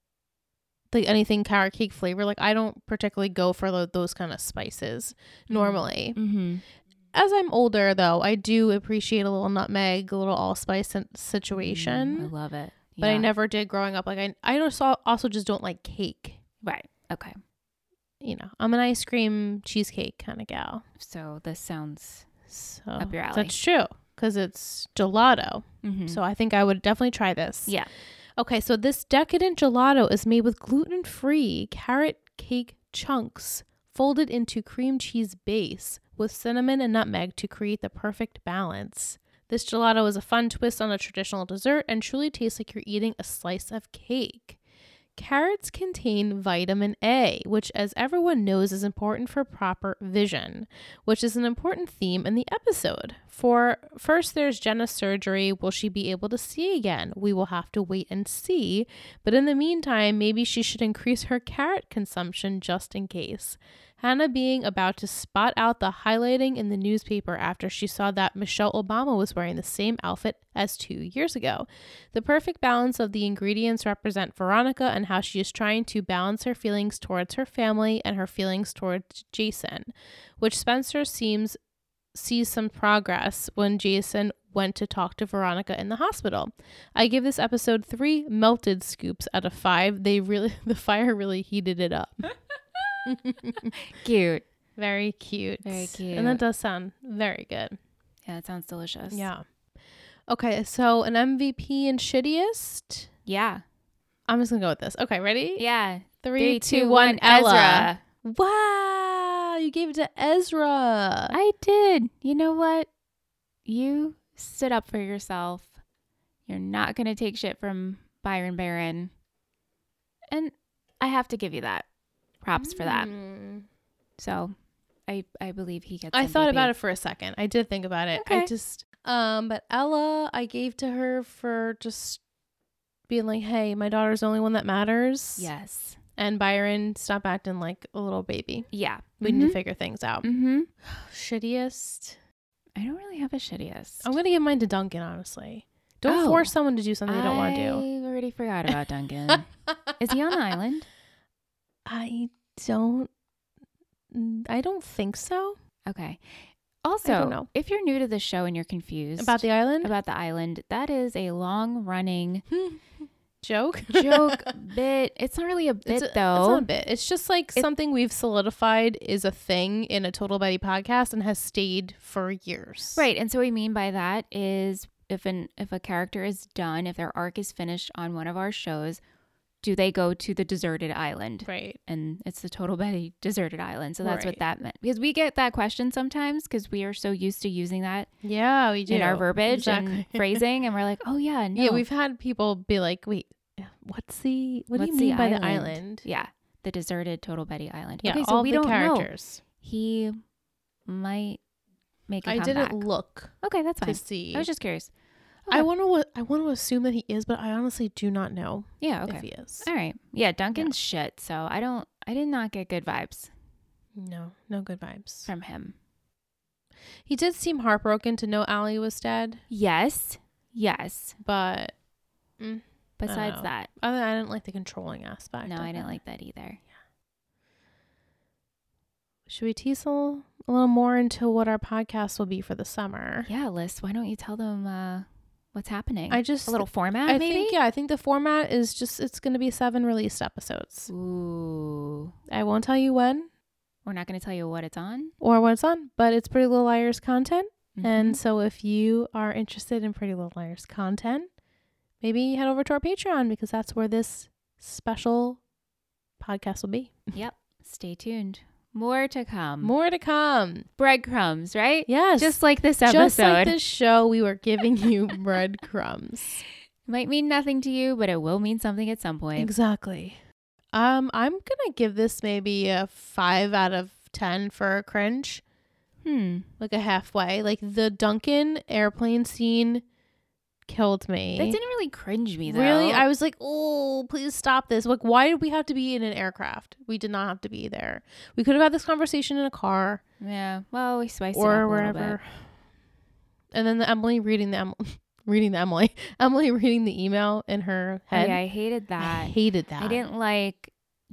like anything carrot cake flavor. Like I don't particularly go for lo- those kind of spices normally. Mm-hmm. As I'm older, though, I do appreciate a little nutmeg, a little allspice situation. Mm, I love it. But Yeah. I never did growing up. Like I, I also also just don't like cake. Right. Okay. You know, I'm an ice cream cheesecake kind of gal. So this sounds So up your alley. that's true because it's gelato. Mm-hmm. So I think I would definitely try this. Yeah. Okay, so this decadent gelato is made with gluten-free carrot cake chunks folded into cream cheese base with cinnamon and nutmeg to create the perfect balance. This gelato is a fun twist on a traditional dessert and truly tastes like you're eating a slice of cake. Carrots contain vitamin A, which, as everyone knows, is important for proper vision, which is an important theme in the episode. For first, there's Jenna's surgery. Will she be able to see again? We will have to wait and see. But in the meantime, maybe she should increase her carrot consumption just in case. Hannah being about to spot out the highlighting in the newspaper after she saw that Michelle Obama was wearing the same outfit as two years ago. The perfect balance of the ingredients represent Veronica and how she is trying to balance her feelings towards her family and her feelings towards Jason, which Spencer seems sees some progress when Jason went to talk to Veronica in the hospital. I give this episode three melted scoops out of five. They really, the fire really heated it up. Cute. Very cute. Very cute. And that does sound very good. Yeah, it sounds delicious. Yeah. Okay, so an M V P and shittiest. Yeah. I'm just gonna go with this. Okay, ready? Yeah. Three, Three, two, two, one. one. Ella. Ezra. Wow, you gave it to Ezra. I did. You know what? You stood up for yourself. You're not going to take shit from Byron Barron. And I have to give you that. Props for that. Mm. So I I believe he gets I M V P. thought about it for a second. I did think about it. I Okay. just um but Ella I gave to her for just being like, hey, my daughter's the only one that matters. Yes. And Byron, stop acting like a little baby. Yeah. We need to figure things out. Mm-hmm. Shittiest. I don't really have a shittiest. I'm gonna give mine to Duncan, honestly. Don't Oh. force someone to do something they don't want to do. I already forgot about Duncan. Is he on the island? I don't I don't think so. Okay. I Also, don't know. if you're new to the show and you're confused About the island? about the island, that is a long running Joke? joke bit. It's not really a bit It's a, though. It's not a bit. It's just like It- something we've solidified is a thing in a Total Betty podcast and has stayed for years. Right. And so what we mean by that is if an if a character is done, if their arc is finished on one of our shows, do they go to the deserted island? Right. And it's the Total Betty deserted island. So that's Right. what that meant. Because we get that question sometimes because we are so used to using that Yeah, we do. in our verbiage Exactly. and phrasing. And we're like, oh yeah, no. Yeah, we've had people be like, wait, what's the, what What's do you mean the by the island? island? Yeah. The deserted Total Betty island. Yeah, okay, so all we the don't characters. know. He might make a I comeback. didn't look Okay, that's fine. to see. I was just curious. I Okay. want to. I want to assume that he is, but I honestly do not know Yeah, if okay. he is. All right. Yeah, Duncan's shit. So I don't, I did not get good vibes No, no good vibes. from him. He did seem heartbroken to know Allie was dead, Yes. Yes. but mm, Besides know. that, I, I didn't like the controlling aspect. no, of I didn't it. like that either. Should we tease a little, a little more into what our podcast will be for the summer? Yeah, Liz, why don't you tell them uh, what's happening? I just a little format, I maybe? think yeah, I think the format is just it's going to be seven released episodes. Ooh. I won't tell you when We're not going to tell you what it's on. or what it's on, but it's Pretty Little Liars content. Mhm. And so if you are interested in Pretty Little Liars content, maybe head over to our Patreon because that's where this special podcast will be. Yep. Stay tuned. More to come. More to come. Breadcrumbs, right? Yes. Just like this episode. Just like this show, we were giving you breadcrumbs. Might mean nothing to you, but it will mean something at some point. Exactly. Um, I'm gonna give this maybe a five out of ten for cringe. Hmm. Like a halfway. Like the Duncan airplane scene killed me. That didn't really cringe me, though. Really? I was like, oh, please stop this. Like, why did we have to be in an aircraft? We did not have to be there. We could have had this conversation in a car Yeah. Well, we spiced it or up a little wherever. bit. And then the Emily reading the Emily, reading the Emily, Emily reading the email in her Oh, head. yeah, I hated I that. hated that. I didn't like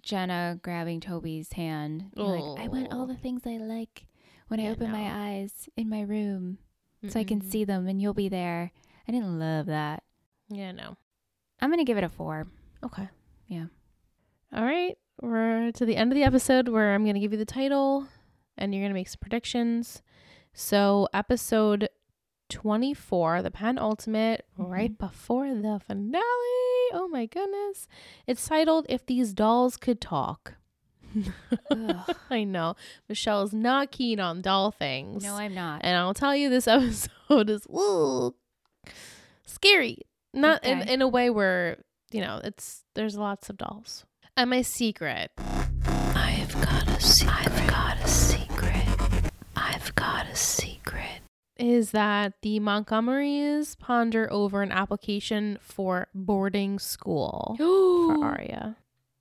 Jenna grabbing Toby's hand. You're like, I want all the things I like when I Yeah, open no. my eyes in my room so I can Mm-mm. see them and you'll be there. I didn't love that. Yeah, no. I'm going to give it a four. Okay. Yeah. All right. We're to the end of the episode where I'm going to give you the title and you're going to make some predictions. So, episode twenty-four, the penultimate, Mhm. right before the finale. Oh my goodness. It's titled If These Dolls Could Talk. Ugh. I know. Michelle is not keen on doll things. No, I'm not. And I'll tell you, this episode is ooh, scary. Not in, Okay. in a way where, you know, it's there's lots of dolls. And my secret. I've got a secret. I've got a secret. I've got a secret. Is that the Montgomerys ponder over an application for boarding school for Aria.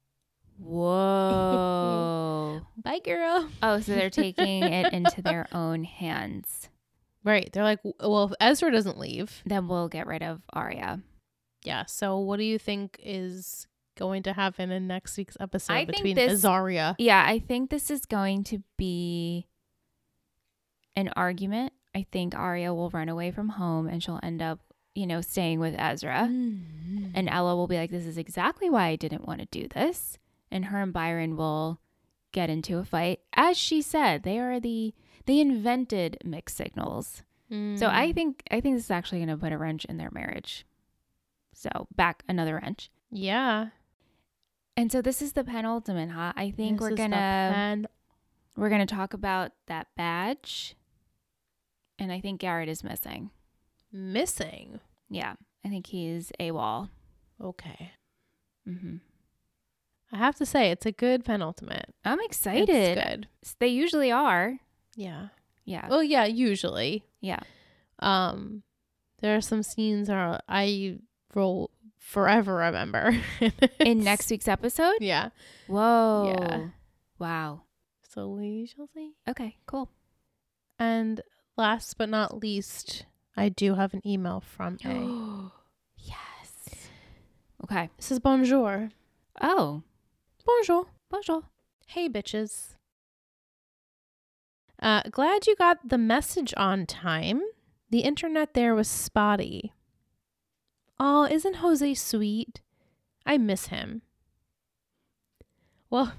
Whoa. Bye, girl. Oh, so they're taking it into their own hands. Right. They're like, well, if Ezra doesn't leave. Then we'll get rid of Arya. Yeah. So what do you think is going to happen in next week's episode I think between this- Azaria? Yeah, I think this is going to be an argument. I think Arya will run away from home and she'll end up, you know, staying with Ezra. Mm. And Ella will be like, this is exactly why I didn't want to do this. And her and Byron will get into a fight. As she said, they are the, they invented mixed signals. So I think, I think this is actually going to put a wrench in their marriage. So back another wrench. Yeah. And so this is the penultimate, huh? I think This we're is the gonna pen- we're gonna talk about that badge, and I think Garrett is missing. missing. Yeah, I think he's AWOL. Okay. Mm-hmm. I have to say, it's a good penultimate. I'm excited. It's good. They usually are. Yeah. Yeah, Well, yeah, usually. yeah. Um, there are some scenes where I will forever remember. In next week's episode. Yeah. Whoa. Yeah. Wow. So we shall see. Okay. Cool. And last but not least, I do have an email from A. Yes. Okay. This is bonjour. Oh. Bonjour. Bonjour. Hey, bitches. Uh, glad you got the message on time. The internet there was spotty. Oh, isn't Jose sweet? I miss him. Well,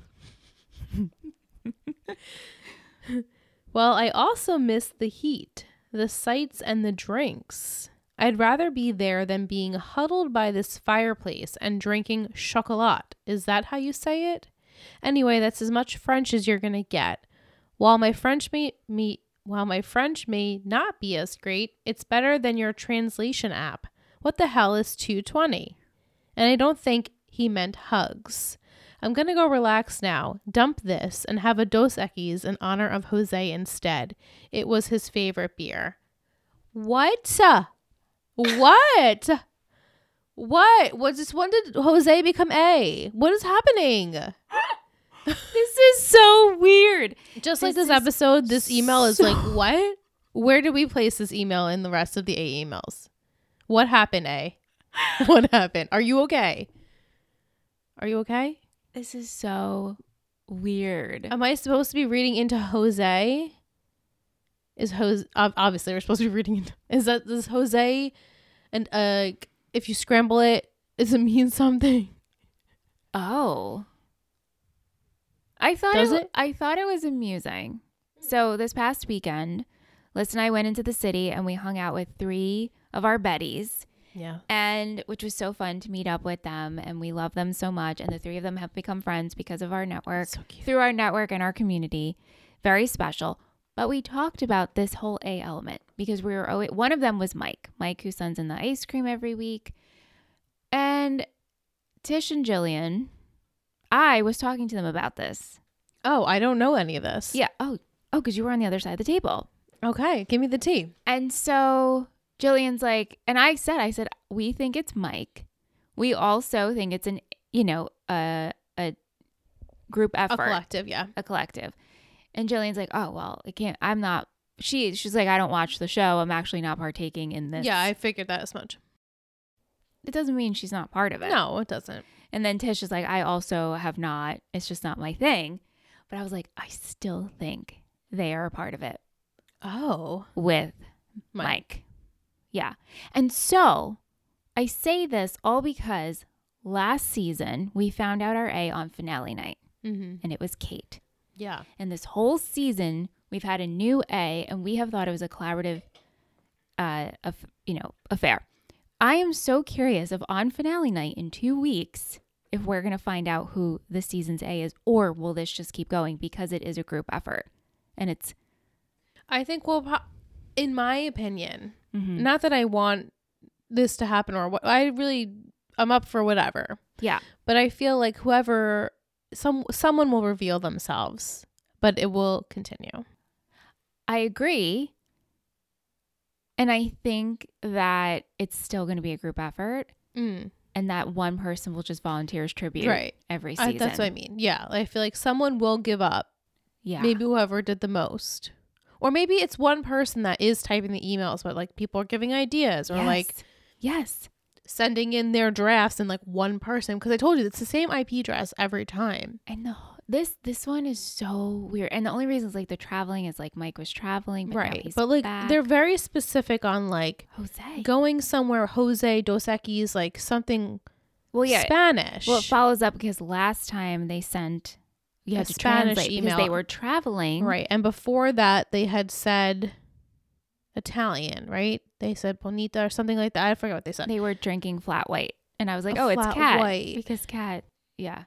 well, I also miss the heat, the sights, and the drinks. I'd rather be there than being huddled by this fireplace and drinking chocolat. Is that how you say it? Anyway, that's as much French as you're gonna get. While my French may me while my French may not be as great, it's better than your translation app. What the hell is two twenty? And I don't think he meant hugs. I'm gonna go relax now, dump this, and have a Dos Equis in honor of Jose instead. It was his favorite beer. What? What? What? What? Just when did Jose become A? What is happening? This is so weird. Just like This this is episode, this email is so- like, what? Where do we place this email in the rest of the A emails? What happened, A? What happened? Are you okay? Are you okay? This is so weird. Am I supposed to be reading into Jose? Is Jose ob- obviously we're supposed to be reading into is that this Jose and uh if you scramble it, does it mean something? Oh. I thought Does it, it? I thought it was amusing. So this past weekend, Liz and I went into the city and we hung out with three of our Bettys, Yeah. and which was so fun to meet up with them, and we love them so much, and the three of them have become friends because of our network, So cute. through our network and our community. Very special. But we talked about this whole A element because we were always, one of them was Mike, Mike who sends in the ice cream every week. And Tish and Jillian, I was talking to them about this. Oh, I don't know any of this. Yeah. Oh, oh, because you were on the other side of the table. Okay, give me the tea. And so Jillian's like, and I said, I said, we think it's Mike. We also think it's an, you know, a, a group effort. A collective, yeah. A collective. And Jillian's like, oh, well, I can't, I'm not, she, she's like, I don't watch the show. I'm actually not partaking in this. Yeah, I figured that as much. It doesn't mean she's not part of it. No, it doesn't. And then Tish is like, I also have not. It's just not my thing. But I was like, I still think they are a part of it. Oh. With Mike. Mike. Yeah. And so I say this all because last season we found out our A on finale night. Mm-hmm. And it was Kate. Yeah. And this whole season we've had a new A, and we have thought it was a collaborative uh of, you know, affair. I am so curious if on finale night in two weeks, if we're going to find out who this season's A is, or will this just keep going because it is a group effort. And it's... I think we'll, pro- in my opinion, Mm-hmm. not that I want this to happen or what, I really, I'm up for whatever. Yeah. But I feel like whoever, some someone will reveal themselves, but it will continue. I agree. And I think that it's still going to be a group effort. Mm. And that one person will just volunteer as tribute Right. every I, season. that's what I mean. Yeah. I feel like someone will give up. Yeah. Maybe whoever did the most. Or maybe it's one person that is typing the emails, but like people are giving ideas or yes. like yes. sending in their drafts and like one person. Because I told you it's the same I P address every time. And the, this this one is so weird. And the only reason is like the traveling is like Mike was traveling, but now Right. he's But like back. they're very specific on like Jose. going somewhere, Jose, Dos Equis, like something well, yeah. Spanish. Well, it follows up because last time they sent you A had to Spanish translate email. because they were traveling. Right. And before that, they had said Italian, right? They said bonita or something like that. I forget what they said. They were drinking flat white. And I was like, A oh, it's flat cat. white. Because cat, yeah.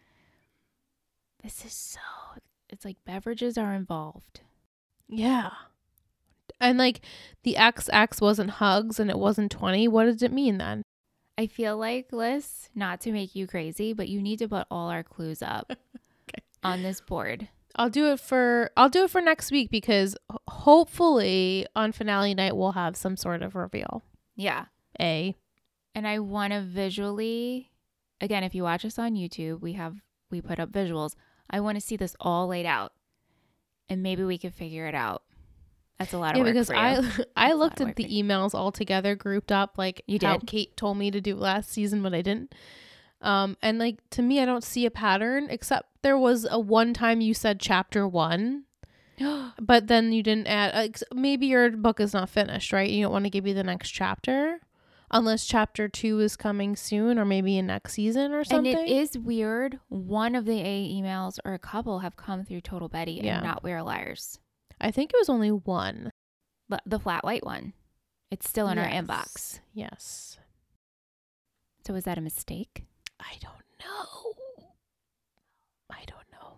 This is so, it's like beverages are involved. Yeah. And like the X X wasn't hugs and it wasn't twenty. What does it mean then? I feel like, Liz, not to make you crazy, but you need to put all our clues up Okay. on this board. I'll do it for I'll do it for next week because h- hopefully on finale night we'll have some sort of reveal. Yeah. A. And I want to visually, again, if you watch us on YouTube, we have, we put up visuals. I want to see this all laid out and maybe we could figure it out. That's a lot of Yeah, work because for you. I I That's a looked lot of at the work. emails all together, grouped up, like You how did? Kate told me to do last season, but I didn't. Um, and like to me, I don't see a pattern except there was a one time you said chapter one, but then you didn't add. Like, maybe your book is not finished, right? You don't want to give you the next chapter, unless chapter two is coming soon, or maybe in next season or something. And it is weird. One of the A emails or a couple have come through Total Betty Yeah. and not We Are Liars. I think it was only one. But the flat white one, it's still in our Yes. inbox. Yes. So is that a mistake? I don't know. I don't know.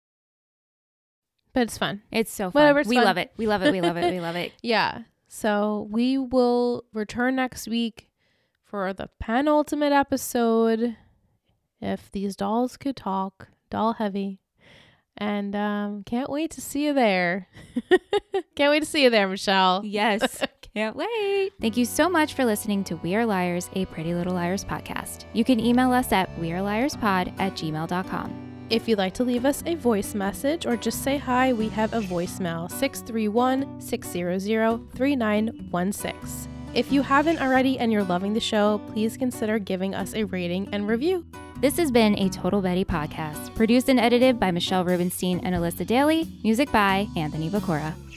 But it's fun. It's so fun. Whatever, it's we fun. love it. We love it. We love it. We love it. Yeah. So we will return next week for the penultimate episode. If these dolls could talk, doll heavy. And um, can't wait to see you there. Can't wait to see you there, Michelle. Yes. Can't wait. Thank you so much for listening to We Are Liars, a Pretty Little Liars podcast. You can email us at weareliarspod at gmail dot com. If you'd like to leave us a voice message or just say hi, we have a voicemail, six three one, six zero zero, three nine one six. If you haven't already and you're loving the show, please consider giving us a rating and review. This has been a Total Betty podcast, produced and edited by Michelle Rubenstein and Alyssa Daly, music by Anthony Bacora.